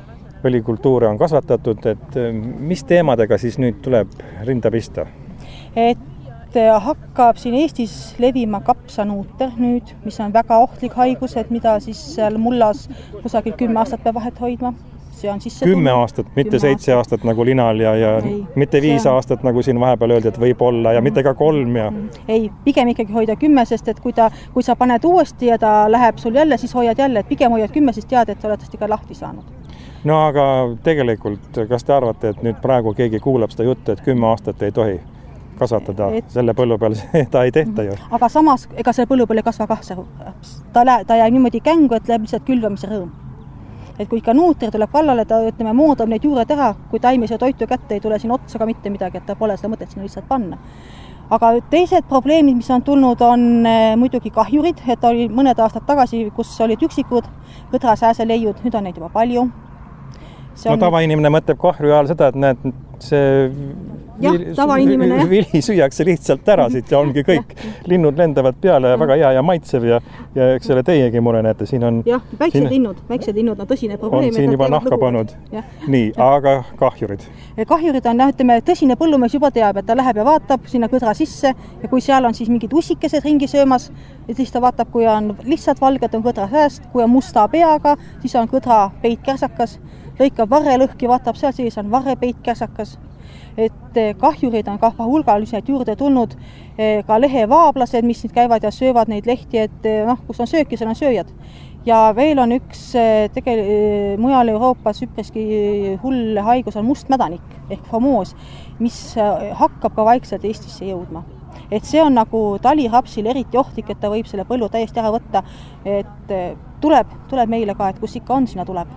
õlikultuure on kasvatatud, et mis teemadega siis nüüd tuleb rinda pista? Et hakkab siin Eestis levima kapsanuuter nüüd, mis on väga ohtlik haigus, et mida siis seal mullas kusagil kümme aastat peab vahet hoidma. See on sisse kümme tulnud. aastat, mitte kümme seitse aastat. aastat nagu linal ja, ja ei, mitte viis on... aastat nagu siin vahepeal öeldi, et võib olla ja mm. mitte ka kolm. Ja... Mm. Ei, pigem ikkagi hoida kümme, sest et kui, ta, kui sa paned uuesti ja ta läheb sul jälle, siis hoiad jälle, et pigem hoiad kümme, siis tead, et sa oled tõesti ka lahti saanud. No aga tegelikult, kas te arvate, et nüüd praegu keegi kuulab seda juttu, et kümme aastat ei tohi kasvatada et... selle põllu peal, ta ei tehta ju. Aga samas, ega selle põllu peal ei kasva kahse. Ta, ta jääb niimoodi kängu, et läheb lihtsalt külvamise rõõm. Et kui ikka nuuter tuleb kallale, ta ütleme, moodab neid juured ära, kui taimis ja toitu kätte ei tule siin otsa ka mitte midagi, et ta pole seda mõtet sinna lihtsalt panna. Aga teised probleemid, mis on tulnud, on muidugi kahjurid, et oli mõned aastad tagasi, kus olid üksikud kõdrasääseleiud, nüüd on neid juba palju. See on... No tavainimene mõtleb kahjuri ajal seda, et näed, see jah, tavainimene, jah. Vili süüakse lihtsalt ära siit ja ongi kõik. Linnud lendavad peale ja väga hea ja maitsev ja, ja eks selle teiegi mure näete, siin on... Jah, väiksed siin, linnud, väiksed linnud on tõsine probleem. On siin juba nahka pannud. Nii, ja. Aga kahjurid? Kahjurid on, ütleme, tõsine põllumees juba teab, et ta läheb ja vaatab sinna kõdra sisse ja kui seal on siis mingid ussikesed ringi söömas, siis ta vaatab, kui on lihtsalt valged on kõdra sääst, kui on musta peaga, siis on kõdra peitkärsakas, lõikab varre lõhki, vaatab seal, siis on varre peitkärsakas. Et kahjurid on ka hulgaliselt juurde tulnud, ka lehevaablased, mis nüüd käivad ja söövad neid lehti, et noh, kus on sööki, seal on sööjad. Ja veel on üks tegel- mujal Euroopas üpriski hull haigus on mustmädanik ehk famoos, mis hakkab ka vaikselt Eestisse jõudma. Et see on nagu talirapsil eriti ohtlik, et ta võib selle põllu täiesti ära võtta, et tuleb, tuleb meile ka, et kus ikka on, sinna tuleb.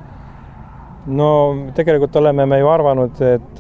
No tegelikult oleme me ju arvanud, et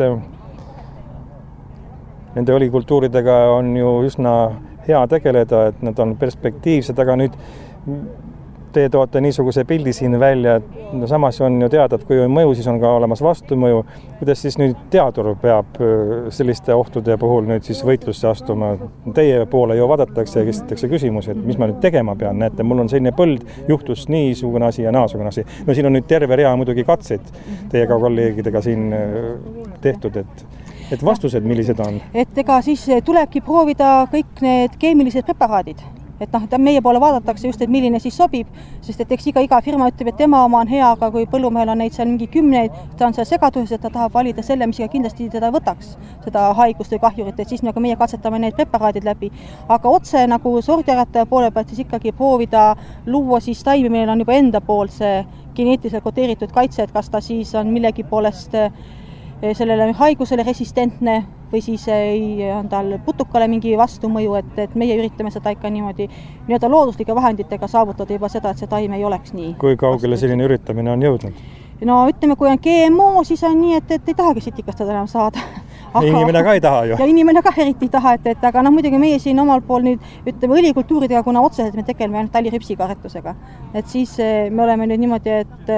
nende õlikultuuridega on ju üsna hea tegeleda, et nad on perspektiivsed, aga nüüd te toote niisuguse pildi siin välja, et no samas on ju teada, et kui on mõju, siis on ka olemas vastumõju. Kuidas siis nüüd teadur peab selliste ohtude puhul nüüd siis võitlusse astuma? Teie poole ju vaadatakse ja küsitakse küsimusi, et mis ma nüüd tegema pean. Näete, mul on selline põld, juhtus niisugune asi ja naasugune asi. No siin on nüüd terve rea muidugi katseid teiega kolleegidega siin tehtud, et et vastused, millised on? Et ega siis tulebki proovida kõik need keemilised preparaadid. Et noh, meie poole vaadatakse just, et milline siis sobib, sest et eks iga, iga firma ütleb, et tema oma on hea, aga kui põllumehel on neid seal mingi kümneid, ta on seal segaduses, et ta tahab valida selle, mis kindlasti teda võtaks, seda haigust või kahjurit, et siis nagu meie katsetame need preparaadid läbi. Aga otse nagu sordiarataja poole pealt siis ikkagi proovida luua siis taimi, meil on juba enda pool see geneetiliselt kodeeritud kaitse, et kas ta siis on millegi poolest sellele haigusele resistentne või siis ei, on tal putukale mingi vastumõju, et, et meie üritame seda ikka niimoodi nii-öelda looduslike vahenditega saavutada juba seda, et see taim ei oleks nii. Kui kaugele selline üritamine on jõudnud? No ütleme, kui on G M O, siis on nii, et, et ei tahagi sitikast enam saada. Aga, inimene ka ei taha ju. Ja inimene ka eriti ei taha, et, et aga noh, muidugi meie siin omal pool nüüd ütleme õlikultuuridega, kuna otseselt me tegeleme ainult taliripsiga aretusega. Et siis me oleme nüüd niimoodi, et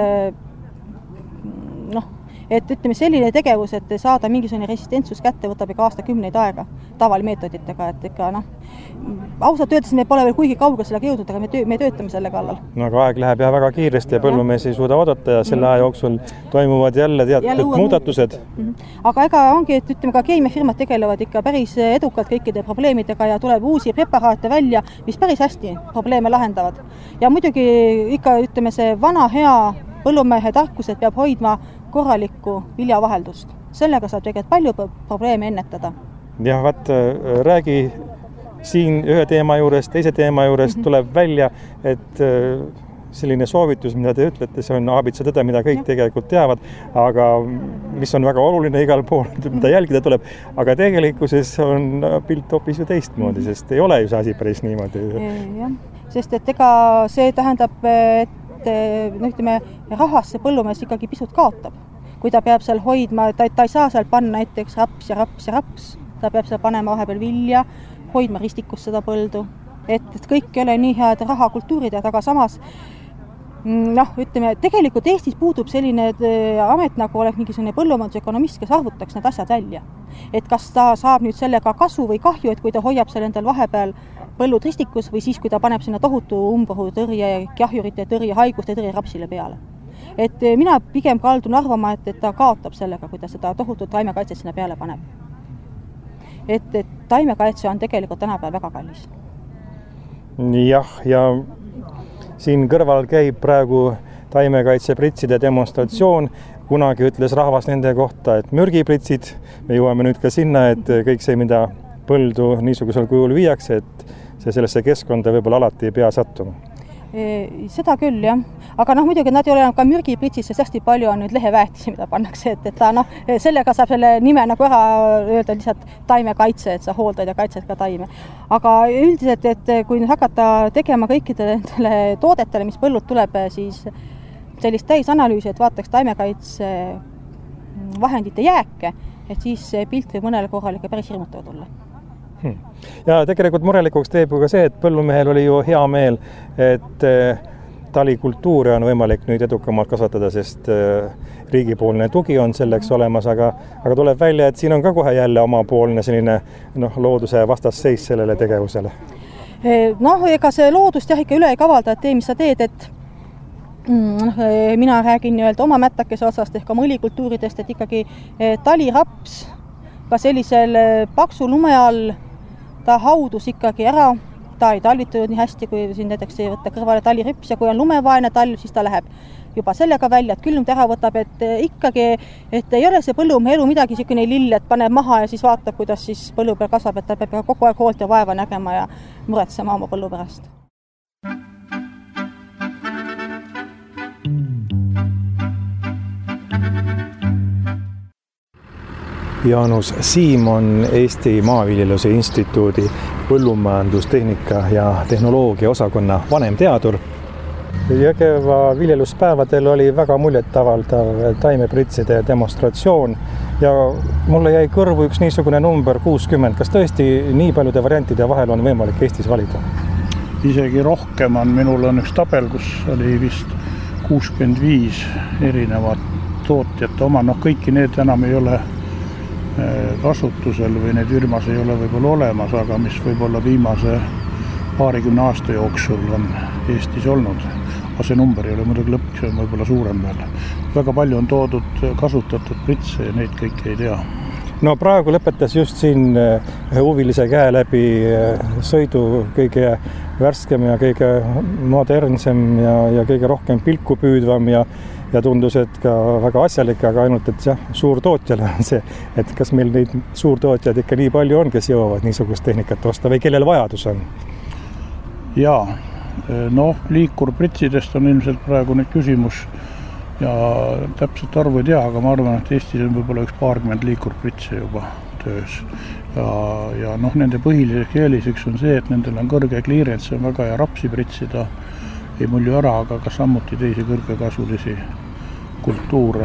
noh, et ütleme selline tegevus, et saada mingisugune resistentsus kätte, võtab ikka aastakümneid aega tavalimeetoditega, et ikka noh, ausalt öeldes me pole veel kuigi kaugel sellega jõudnud, aga me, töö, me töötame selle kallal. No aga aeg läheb jah väga kiiresti ja põllumees ei suuda oodata ja selle aja jooksul toimuvad jälle teatud jälle muudatused. Mm-hmm. Aga ega ongi, et ütleme ka keemiafirmad tegelevad ikka päris edukalt kõikide probleemidega ja tuleb uusi preparaate välja, mis päris hästi probleeme lahendavad. Ja muidugi ikka ütleme see vana hea põllumehe tarkus, et peab hoidma korralikku viljavaheldust. Sellega saab tegelikult palju probleeme ennetada. Jah, vaat räägi siin ühe teema juures, teise teema juures mm-hmm. tuleb välja, et selline soovitus, mida te ütlete, see on aabitsatõde, mida kõik ja. Tegelikult teavad, aga mis on väga oluline igal pool, mida jälgida tuleb, aga tegelikkuses on pilt hoopis ju teistmoodi, sest ei ole ju see asi päris niimoodi. Ja, sest et ega see tähendab, et no ütleme, rahas see põllumees ikkagi pisut kaotab. Kui ta peab seal hoidma, ta, ta ei saa seal panna näiteks raps ja raps ja raps, ta peab seal panema vahepeal vilja, hoidma ristikus seda põldu. Et, et kõik ei ole nii head rahakultuurid, aga samas noh, ütleme, tegelikult Eestis puudub selline amet, nagu oleks mingisugune põllumajandusökonomist, kes arvutaks need asjad välja. Et kas ta saab nüüd sellega kasu või kahju, et kui ta hoiab seal endal vahepeal põllud ristikus või siis, kui ta paneb sinna tohutu umbrohu tõrje, kahjurite tõrje, haiguste tõrje rapsile peale. et mina pigem kaldun arvama, et, et ta kaotab sellega, kui ta seda tohutut taimekaitset sinna peale paneb. Et, et taimekaitse on tegelikult tänapäeval väga kallis. Jah, ja siin kõrval käib praegu taimekaitse pritside demonstratsioon. Kunagi ütles rahvas nende kohta, et mürgipritsid, me jõuame nüüd ka sinna, et kõik see, mida põldu niisugusel kujul viiakse, et see sellesse keskkonda võib-olla alati ei pea sattuma. E, seda küll, jah. Aga noh, muidugi nad ei ole enam ka mürgipritsid, sest hästi palju on nüüd leheväetisi, mida pannakse, et, et ta noh, sellega saab selle nime nagu ära öelda lihtsalt taimekaitse, et sa hooldad ja kaitsed ka taime. Aga üldiselt, et kui nüüd hakata tegema kõikidele nendele toodetele, mis põllud tuleb, siis sellist täisanalüüsi, et vaataks taimekaitse vahendite jääke, et siis see pilt võib mõnele korral ikka päris hirmutav tulla. Hmm. Ja tegelikult murelikuks teeb ka see, et põllumehel oli ju hea meel, et talikultuure on võimalik nüüd edukamalt kasvatada, sest riigipoolne tugi on selleks olemas, aga, aga tuleb välja, et siin on ka kohe jälle omapoolne selline noh, looduse vastasseis sellele tegevusele. Noh, ega see loodust jah ikka üle ei kavalda, et tee, mis sa teed, et mina räägin nii-öelda oma mättakese otsast ehk oma õlikultuuridest, et ikkagi taliraps ka sellisel paksu lume all ta haudus ikkagi ära, ta ei talvitunud nii hästi, kui siin näiteks ei võtta kõrvale talirüps ja kui on lumevaene talv, siis ta läheb juba sellega välja, et külmd ära võtab, et ikkagi, et ei ole see põllumehe elu midagi selline lill, et paneb maha ja siis vaatab, kuidas siis põllu peal kasvab, et ta peab kogu aeg hoolt ja vaeva nägema ja muretsema oma põllu pärast. Jaanus Siim on Eesti Maaviljeluse Instituudi põllumajandustehnika ja tehnoloogia osakonna vanemteadur. Jõgeva viljeluspäevadel oli väga muljetavaldav taimepritside demonstratsioon ja mulle jäi kõrvu üks niisugune number kuuskümmend. Kas tõesti nii paljude variantide vahel on võimalik Eestis valida? Isegi rohkem on, minul on üks tabel, kus oli vist kuuskümmend viis erinevat tootjat oma, noh kõiki need enam ei ole kasutusel või need firmas ei ole võib-olla olemas, aga mis võib-olla viimase paarikümne aasta jooksul on Eestis olnud. Aga see number ei ole muidugi lõpp, see on võib-olla suurem veel. Väga palju on toodud kasutatud pritse ja neid kõiki ei tea. No praegu lõpetas just siin huvilise käe läbi sõidu kõige värskem ja kõige modernsem ja, ja kõige rohkem pilku püüdvam ja ja tundus, et ka väga asjalik, aga ainult, et jah, suurtootjale on see, et kas meil neid suurtootjad ikka nii palju on, kes jõuavad niisugust tehnikat osta või kellel vajadus on? Jaa, noh, liikurpritsidest on ilmselt praegu nüüd küsimus ja täpselt arvu ei tea, aga ma arvan, et Eestis on võib-olla üks paarkümmend liikurpritse juba töös. Ja, ja noh, nende põhiliseks eeliseks on see, et nendel on kõrge clearance, on väga hea rapsi pritsida, ei mulju ära, aga ka samuti teisi kõrgekasulisi kultuure.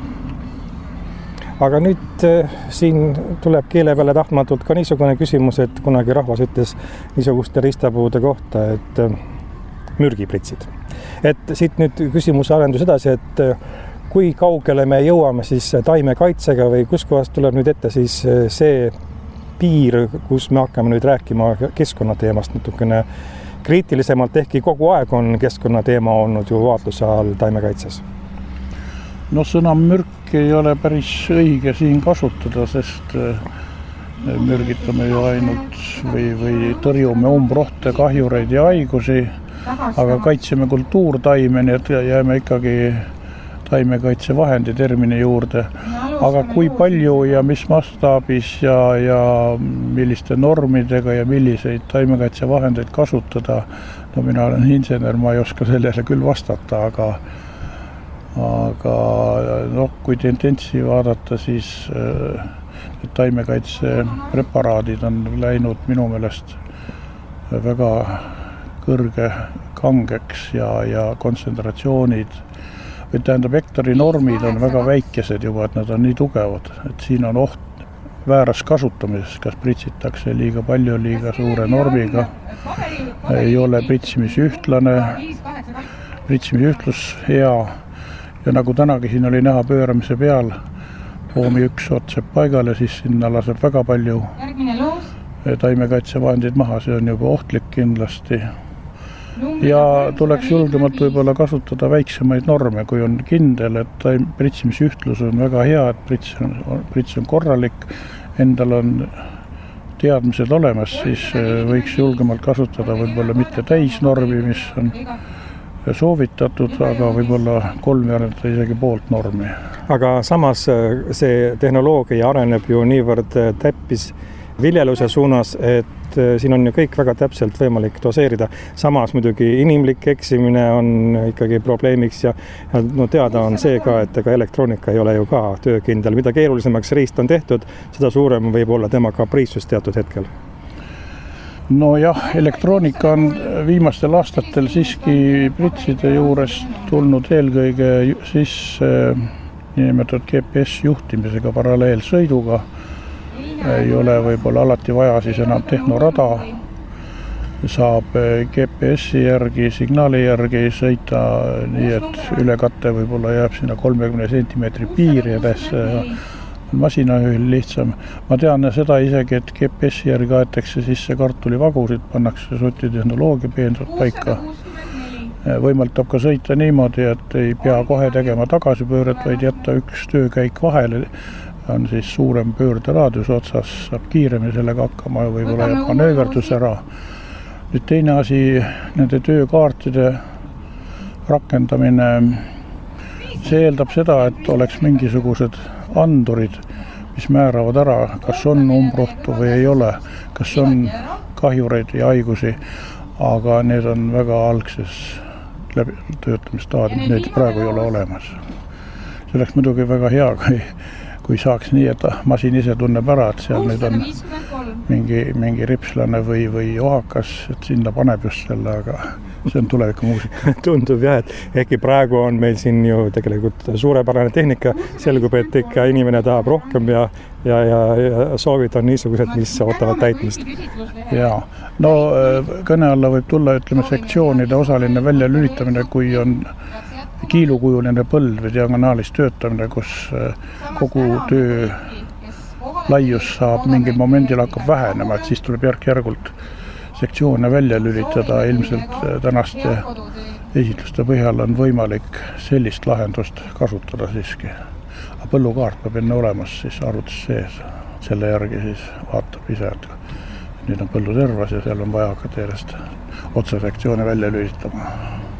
Aga nüüd siin tuleb keele peale tahtmatult ka niisugune küsimus, et kunagi rahvas ütles niisuguste ristapuude kohta, et mürgipritsid. Et siit nüüd küsimuse arendus edasi, et kui kaugele me jõuame siis taimekaitsega või kus kohast tuleb nüüd ette siis see piir, kus me hakkame nüüd rääkima keskkonnateemast natukene kriitilisemalt, ehkki kogu aeg on keskkonnateema olnud ju vaatluse all taimekaitses? No sõna mürk ei ole päris õige siin kasutada, sest mürgitame ju ainult või, või tõrjume umbrohte, kahjureid ja haigusi, aga kaitseme kultuurtaime, nii et jääme ikkagi taimekaitsevahendi termini juurde. Aga kui palju ja mis mastaabis ja, ja milliste normidega ja milliseid taimekaitsevahendeid kasutada, no mina olen insener, ma ei oska sellele küll vastata, aga, aga noh, kui tendentsi vaadata, siis äh, taimekaitsepreparaadid on läinud minu meelest väga kõrge kangeks ja, ja kontsentratsioonid või tähendab, hektari normid on väga väikesed juba, et nad on nii tugevad, et siin on oht vääras kasutamises, kas pritsitakse liiga palju, liiga suure normiga, ei ole pritsimisühtlane, pritsimisühtlus hea ja nagu tänagi siin oli näha pööramise peal, poomi üks otseb paigale, siis sinna laseb väga palju taimekaitsevahendid maha, see on juba ohtlik kindlasti. ja tuleks julgemalt võib-olla kasutada väiksemaid norme, kui on kindel, et pritsimisühtlus on väga hea, et prits on, prits on korralik, endal on teadmised olemas, siis võiks julgemalt kasutada võib-olla mitte täisnormi, mis on soovitatud, aga võib-olla kolmveerand isegi poolt normi. Aga samas see tehnoloogia areneb ju niivõrd täppis viljeluse suunas, et siin on ju kõik väga täpselt võimalik doseerida. Samas muidugi inimlik eksimine on ikkagi probleemiks ja, ja no teada on see ka, et ega elektroonika ei ole ju ka töökindel. Mida keerulisemaks riist on tehtud, seda suurem võib olla tema kapriitsus teatud hetkel. No jah, elektroonika on viimastel aastatel siiski pritside juures tulnud eelkõige sisse niinimetatud G P S juhtimisega paralleelsõiduga. Ei ole võib-olla alati vaja siis enam tehnorada. Saab G P S-i järgi, signaali järgi sõita nii, et ülekatte võib-olla jääb sinna kolmekümne sentimeetri piirides. Masinajuhil lihtsam. Ma tean seda isegi, et G P S-i järgi aetakse sisse kartulivagusid, pannakse sotitehnoloogia peensalt paika. Võimaldab ka sõita niimoodi, et ei pea kohe tegema tagasipööret, vaid jätta üks töökäik vahele. On siis suurem pöörderaadius otsas, saab kiiremini sellega hakkama ja võib-olla jääb manööverdus ära. Nüüd teine asi, nende töökaartide rakendamine, see eeldab seda, et oleks mingisugused andurid, mis määravad ära, kas on umbrohtu või ei ole, kas on kahjureid ja haigusi, aga need on väga algses töötamistaadiumis, neid praegu ei ole olemas. See oleks muidugi väga hea, kui, kui saaks nii, et masin ise tunneb ära, et seal nüüd on mingi, mingi ripslane või, või ohakas, et sinna paneb just selle, aga see on tuleviku muusika. Tundub jah, et ehkki praegu on meil siin ju tegelikult suurepärane tehnika, selgub, et ikka inimene tahab rohkem ja, ja, ja, ja soovid on niisugused, mis ootavad täitmist. Jaa, no kõne alla võib tulla, ütleme, sektsioonide osaline välja lülitamine, kui on kiilukujuline põld või diagonaalis töötamine, kus kogu töö laius saab mingil momendil hakkab vähenema, et siis tuleb järk-järgult sektsioone välja lülitada. Ilmselt tänaste esitluste põhjal on võimalik sellist lahendust kasutada siiski. Aga põllukaart peab enne olemas siis arvutis sees. Selle järgi siis vaatab ise, et nüüd on põllu servas ja seal on vaja hakata järjest otsasektsioone välja lülitama.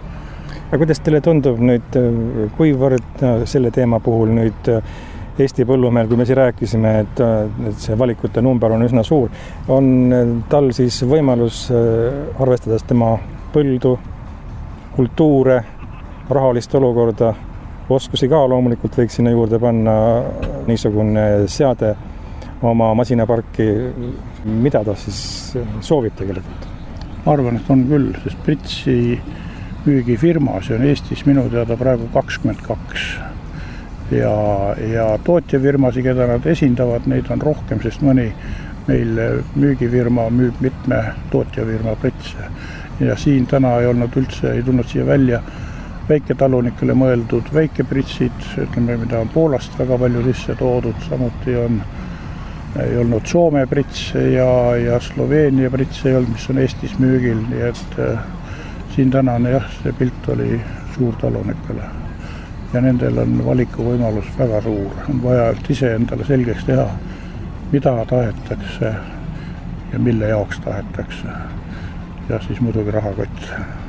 Aga kuidas teile tundub nüüd, kuivõrd selle teema puhul nüüd Eesti põllumehel, kui me siin rääkisime, et, et see valikute number on üsna suur, on tal siis võimalus arvestades tema põldu, kultuure, rahalist olukorda, oskusi ka loomulikult võiks sinna juurde panna niisugune seade oma masinaparki, mida ta siis soovib tegelikult? Ma arvan, et on küll, sest Pritsi müügifirma, see on Eestis minu teada praegu kakskümmend kaks. Ja, ja tootjafirmasi, keda nad esindavad, neid on rohkem, sest mõni meil müügifirma müüb mitme tootjafirma pritse. Ja siin täna ei olnud üldse, ei tulnud siia välja väiketalunikele mõeldud väikepritsid, ütleme, mida on Poolast väga palju sisse toodud, samuti on ei olnud Soome pritse ja, ja Sloveenia pritse ei olnud, mis on Eestis müügil, nii et äh, siin tänane jah, see pilt oli suurtalunikele. Ja nendel on valikuvõimalus väga suur. On vaja ise endale selgeks teha, mida tahetakse ja mille jaoks tahetakse. Ja siis muidugi rahakott.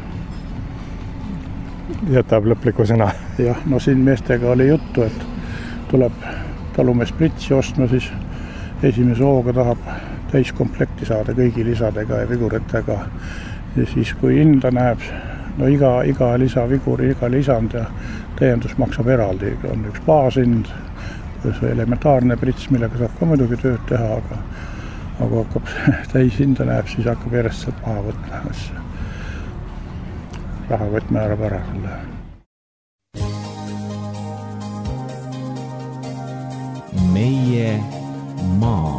Jätab lõpliku sõna. Jah, no siin meestega oli juttu, et tuleb talumees pritsi ostma, siis esimese hooga tahab täiskomplekti saada kõigi lisadega ja viguritega. Ja siis kui hinda näeb, no iga, iga lisaviguri, iga lisand ja täiendus maksab eraldi, on üks baashind, see elementaarne prits, millega saab ka muidugi tööd teha, aga, aga hakkab täishinda näeb, siis hakkab järjest sealt maha võtma. Rahakott määrab ära selle. Meie maa.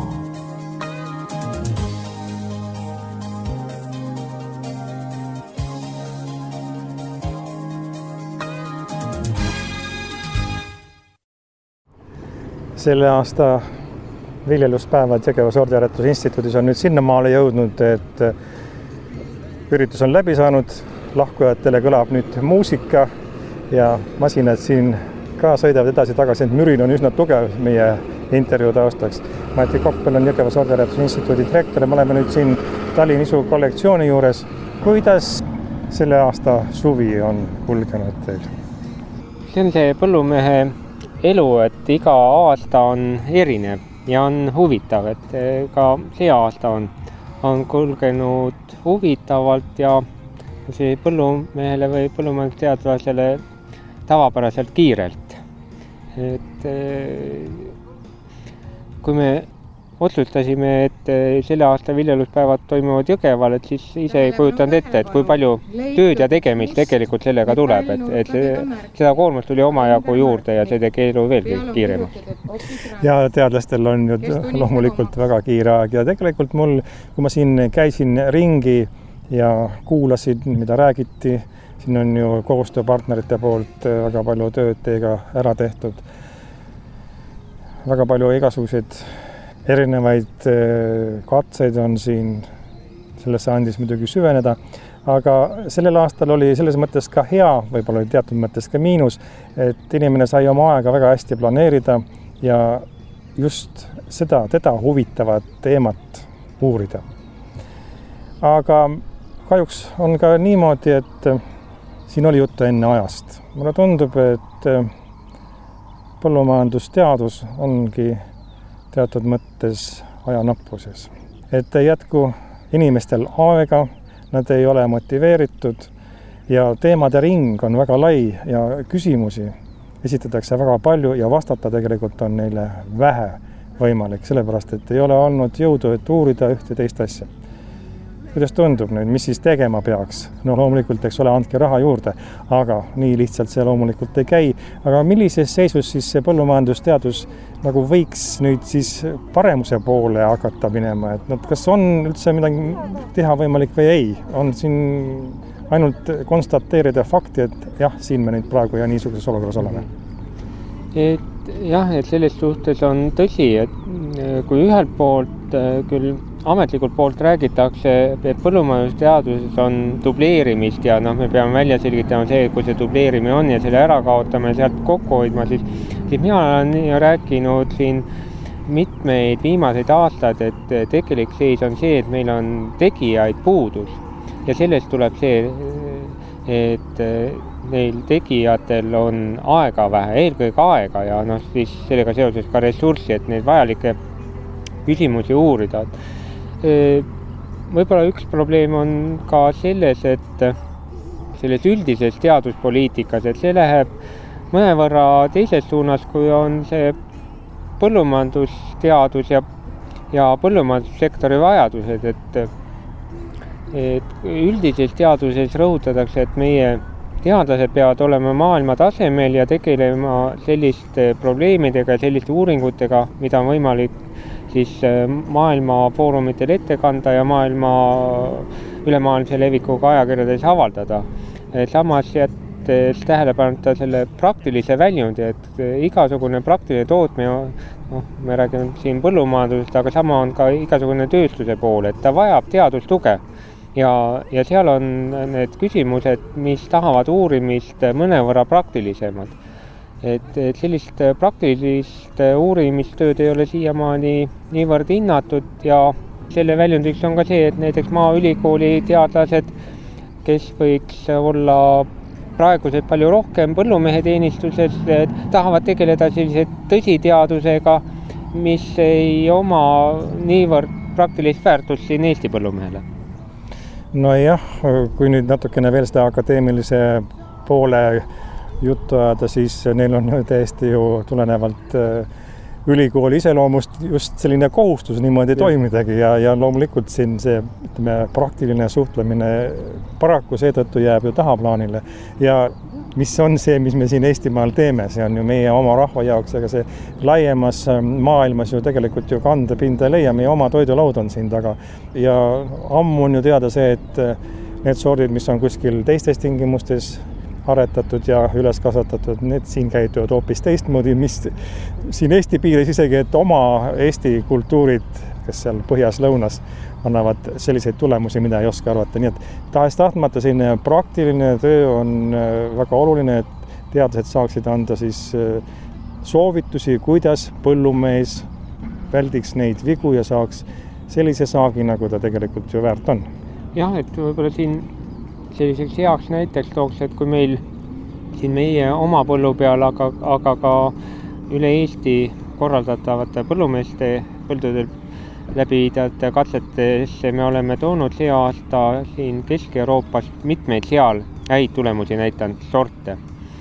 Selle aasta viljeluspäevad Jõgeva sordiaretuse instituudis on nüüd sinnamaale jõudnud, et üritus on läbi saanud, lahkujatele kõlab nüüd muusika ja masinad siin ka sõidavad edasi-tagasi, et mürin on üsna tugev meie intervjuu taustaks. Mati Koppel on Jõgeva Sordiaretuse Instituudi direktor ja me oleme nüüd siin Tallinna Isu kollektsiooni juures. Kuidas selle aasta suvi on kulgenud teil? See on see põllumehe elu, et iga aasta on erinev ja on huvitav, et ka see aasta on, on kulgenud huvitavalt ja see põllumehele või põllumajandusteadlasele tavapäraselt kiirelt. Et kui me otsustasime, et selle aasta viljeluspäevad toimuvad Jõgeval, et siis ise ei kujutanud ette, et kui palju tööd ja tegemist tegelikult sellega tuleb, et, et seda koormust tuli omajagu juurde ja see tegi elu veelgi kiiremaks. Ja teadlastel on ju loomulikult väga kiire aeg ja tegelikult mul, kui ma siin käisin ringi ja kuulasin, mida räägiti, siin on ju koostööpartnerite poolt väga palju tööd teiega ära tehtud, väga palju igasuguseid erinevaid katseid on siin, sellesse andis muidugi süveneda, aga sellel aastal oli selles mõttes ka hea, võib-olla oli teatud mõttes ka miinus, et inimene sai oma aega väga hästi planeerida ja just seda, teda huvitavat teemat uurida. Aga kahjuks on ka niimoodi, et siin oli juttu enne ajast. Mulle tundub, et põllumajandusteadus ongi teatud mõttes ajanappuses. Et ei jätku inimestel aega, nad ei ole motiveeritud ja teemade ring on väga lai ja küsimusi esitatakse väga palju ja vastata tegelikult on neile vähe võimalik, sellepärast et ei ole olnud jõudu, et uurida ühte teist asja. Kuidas tundub nüüd, mis siis tegema peaks? No loomulikult, eks ole, andke raha juurde, aga nii lihtsalt see loomulikult ei käi. Aga millises seisus siis see põllumajandusteadus nagu võiks nüüd siis paremuse poole hakata minema? Et nad, kas on üldse midagi teha võimalik või ei? On siin ainult konstateerida fakti, et jah, siin me nüüd praegu ja niisuguses olukorras oleme? Et jah, et selles suhtes on tõsi, et kui ühelt poolt küll ametlikult poolt räägitakse, et põllumajandusteaduses on dubleerimist ja noh, me peame välja selgitama see, kui see dubleerimine on ja selle ära kaotame ja sealt kokku hoidma, siis, siis mina olen rääkinud siin mitmeid viimaseid aastaid, et tegelik seis on see, et meil on tegijaid puudus ja sellest tuleb see, et neil tegijatel on aega vähe, eelkõige aega ja noh, siis sellega seoses ka ressurssi, et neid vajalikke küsimusi uurida. Võib-olla üks probleem on ka selles, et selles üldises teaduspoliitikas, et see läheb mõnevõrra teises suunas, kui on see põllumajandusteadus ja, ja põllumajandussektori vajadused, et, et üldises teaduses rõhutatakse, et meie teadlased peavad olema maailma tasemel ja tegelema selliste probleemidega ja selliste uuringutega, mida on võimalik siis maailma foorumitel ette kanda ja maailma ülemaailmse levikuga ajakirjades avaldada. Samas jättes tähelepanuta selle praktilise väljundi, et igasugune praktiline tootmine, noh, me räägime siin põllumajandusest, aga sama on ka igasugune tööstuse pool, et ta vajab teadustuge. Ja, ja seal on need küsimused, mis tahavad uurimist mõnevõrra praktilisemad. Et, et sellist praktilist uurimistööd ei ole siiamaani niivõrd hinnatud ja selle väljundiks on ka see, et näiteks Maaülikooli teadlased, kes võiks olla praegused palju rohkem põllumehe teenistuses, tahavad tegeleda sellise tõsiteadusega, mis ei oma niivõrd praktilist väärtust siin Eesti põllumehele. No jah, kui nüüd natukene veel seda akadeemilise poole juttu ajada, siis neil on täiesti ju tulenevalt ülikooli iseloomust just selline kohustus niimoodi toimidagi ja, ja loomulikult siin see ütleme, praktiline suhtlemine paraku seetõttu jääb ju tahaplaanile ja mis on see, mis me siin Eestimaal teeme, see on ju meie oma rahva jaoks, aga see laiemas maailmas ju tegelikult ju kandepinda ei leia, meie oma toidulaud on siin taga ja ammu on ju teada see, et need sordid, mis on kuskil teistes tingimustes aretatud ja üles kasvatatud, need siin käituvad hoopis teistmoodi, mis siin Eesti piiris isegi, et oma Eesti kultuurid kes seal põhjas-lõunas annavad selliseid tulemusi, mida ei oska arvata. Nii et tahes-tahtmata selline praktiline töö on väga oluline, et teadlased saaksid anda siis soovitusi, kuidas põllumees väldiks neid vigu ja saaks sellise saagi, nagu ta tegelikult ju väärt on. Jah, et võib-olla siin selliseks heaks näiteks tooks, et kui meil siin meie oma põllu peal, aga, aga ka üle Eesti korraldatavate põllumeeste põldudel läbiidate katsetesse me oleme toonud see aasta siin Kesk-Euroopas mitmeid seal häid tulemusi näitanud sorte.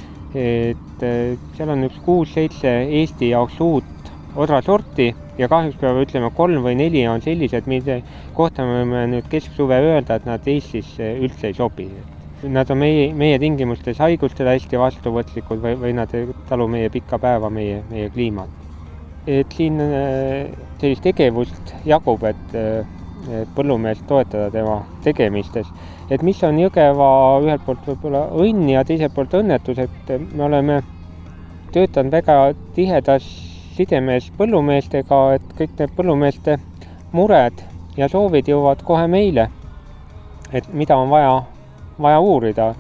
Et seal on üks kuus-seitse Eesti jaoks uut odrasorti ja kahjuks peab ütlema, kolm või neli on sellised, mille kohta me võime nüüd kesksuve öelda, et nad Eestis üldse ei sobi. Nad on meie, meie tingimustes haigustele hästi vastuvõtlikud või, või nad ei talu meie pikka päeva, meie, meie kliimat. Et siin sellist tegevust jagub, et, et põllumeest toetada tema tegemistes. Et mis on Jõgeva ühelt poolt võib-olla õnn ja teiselt poolt õnnetus, et me oleme töötanud väga tihedas sidemees põllumeestega, et kõik need põllumeeste mured ja soovid jõuavad kohe meile, et mida on vaja, vaja uurida.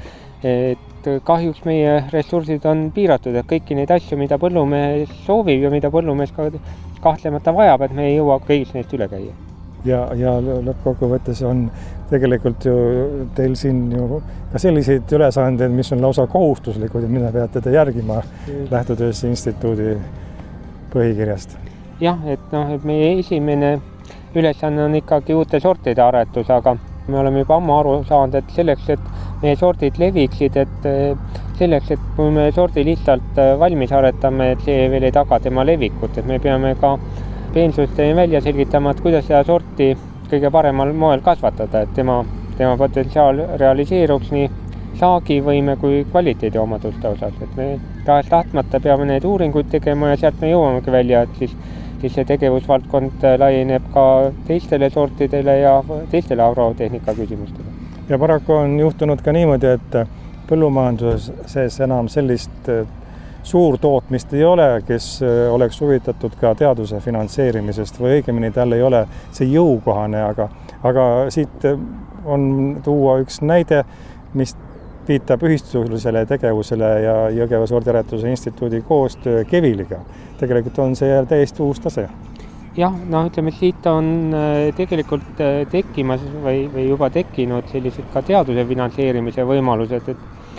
Et kahjuks meie ressursid on piiratud, et kõiki neid asju, mida põllumees soovib ja mida põllumees ka kahtlemata vajab, et me ei jõua kõigist neist üle käia. Ja, ja lõppkokkuvõttes on tegelikult ju teil siin ju ka selliseid ülesandeid, mis on lausa kohustuslikud ja mida peate te järgima lähtudes instituudi põhikirjast. Jah, et, noh, et meie esimene ülesanne on ikkagi uute sortide aretus, aga me oleme juba ammu aru saanud, et selleks, et meie sordid leviksid, et selleks, et kui me sordi lihtsalt valmis aretame, et see veel ei taga tema levikut, et me peame ka peensusteni välja selgitama, et kuidas seda sorti kõige paremal moel kasvatada, et tema, tema potentsiaal realiseeruks nii saagivõime kui kvaliteedi omaduste osas. Et me tahes tahtmata peame neid uuringuid tegema ja sealt me jõuamegi välja, et siis, siis see tegevusvaldkond laieneb ka teistele sortidele ja teistele agrotehnika küsimustele. Ja paraku on juhtunud ka niimoodi, et põllumajanduses enam sellist suurtootmist ei ole, kes oleks huvitatud ka teaduse finantseerimisest või õigemini tal ei ole see jõukohane, aga, aga siit on tuua üks näide, mis viitab ühistulisele tegevusele ja Jõgeva sordiaretuse instituudi koostöö Keviliga. Tegelikult on see täiesti uus tase. Jah, no ütleme, siit on tegelikult tekkimas või, või juba tekkinud sellised ka teaduse finantseerimise võimalused,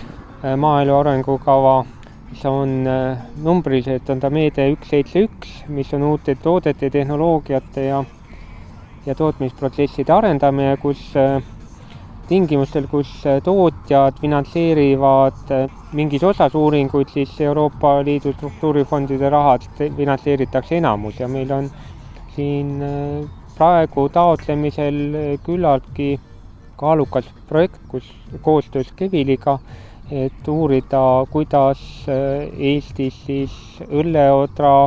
et maaelu arengukava mis on numbriliselt, on ta meede üks seitse üks, mis on uute toodete, tehnoloogiate ja, ja tootmisprotsesside arendamine, kus tingimustel, kus tootjad finantseerivad mingis osas uuringuid, siis Euroopa Liidu struktuurifondide rahad finantseeritakse enamus ja meil on siin praegu taotlemisel küllaltki kaalukas projekt, kus koostöös Keviliga, et uurida, kuidas Eestis siis õlleodra,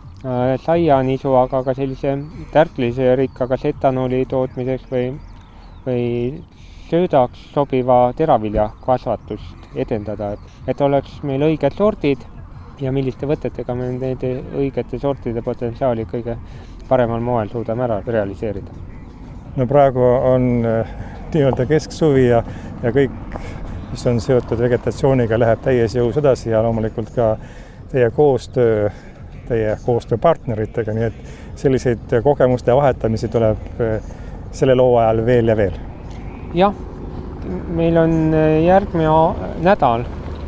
saianisu, aga ka sellise tärklise rikkaga setanooli tootmiseks või, või söödaks sobiva teravilja kasvatust edendada, et, et oleks meil õiged sordid ja milliste võtetega me nende õigete sortide potentsiaali kõige paremal moel suudame ära realiseerida. No praegu on nii-öelda kesksuvi ja, ja kõik mis on seotud vegetatsiooniga, läheb täies jõus edasi ja loomulikult ka teie koostöö, teie koostööpartneritega, nii et selliseid kogemuste vahetamisi tuleb selle loo ajal veel ja veel. Jah, meil on järgmine nädal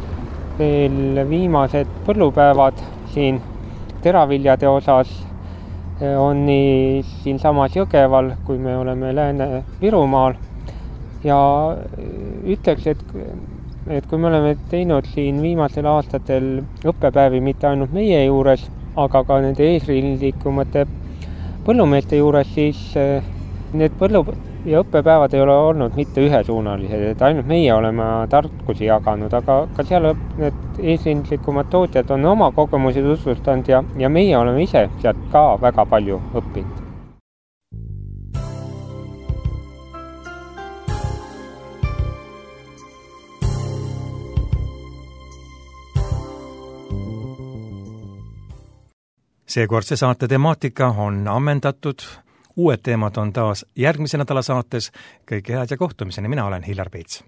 veel viimased põllupäevad siin teraviljade osas on nii siin samas Jõgeval, kui me oleme Lääne-Virumaal. Ja ütleks, et, et kui me oleme teinud siin viimasel aastatel õppepäevi mitte ainult meie juures, aga ka nende eesrindlikumate põllumeeste juures, siis need põllu- ja õppepäevad ei ole olnud mitte ühesuunalised, et ainult meie oleme tarkusi jaganud, aga ka seal need eesrindlikumad tootjad on oma kogemusi tutvustanud ja, ja meie oleme ise sealt ka väga palju õppinud. Seekordse saate temaatika on ammendatud. uued teemad on taas järgmise nädala saates. Kõike head ja kohtumiseni, mina olen Hillar Peits.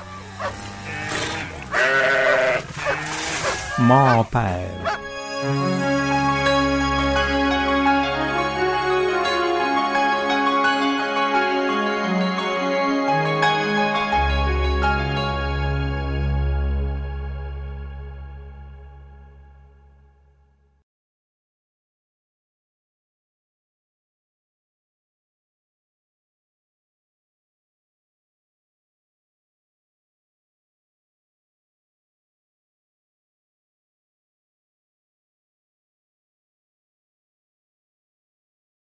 maapäev.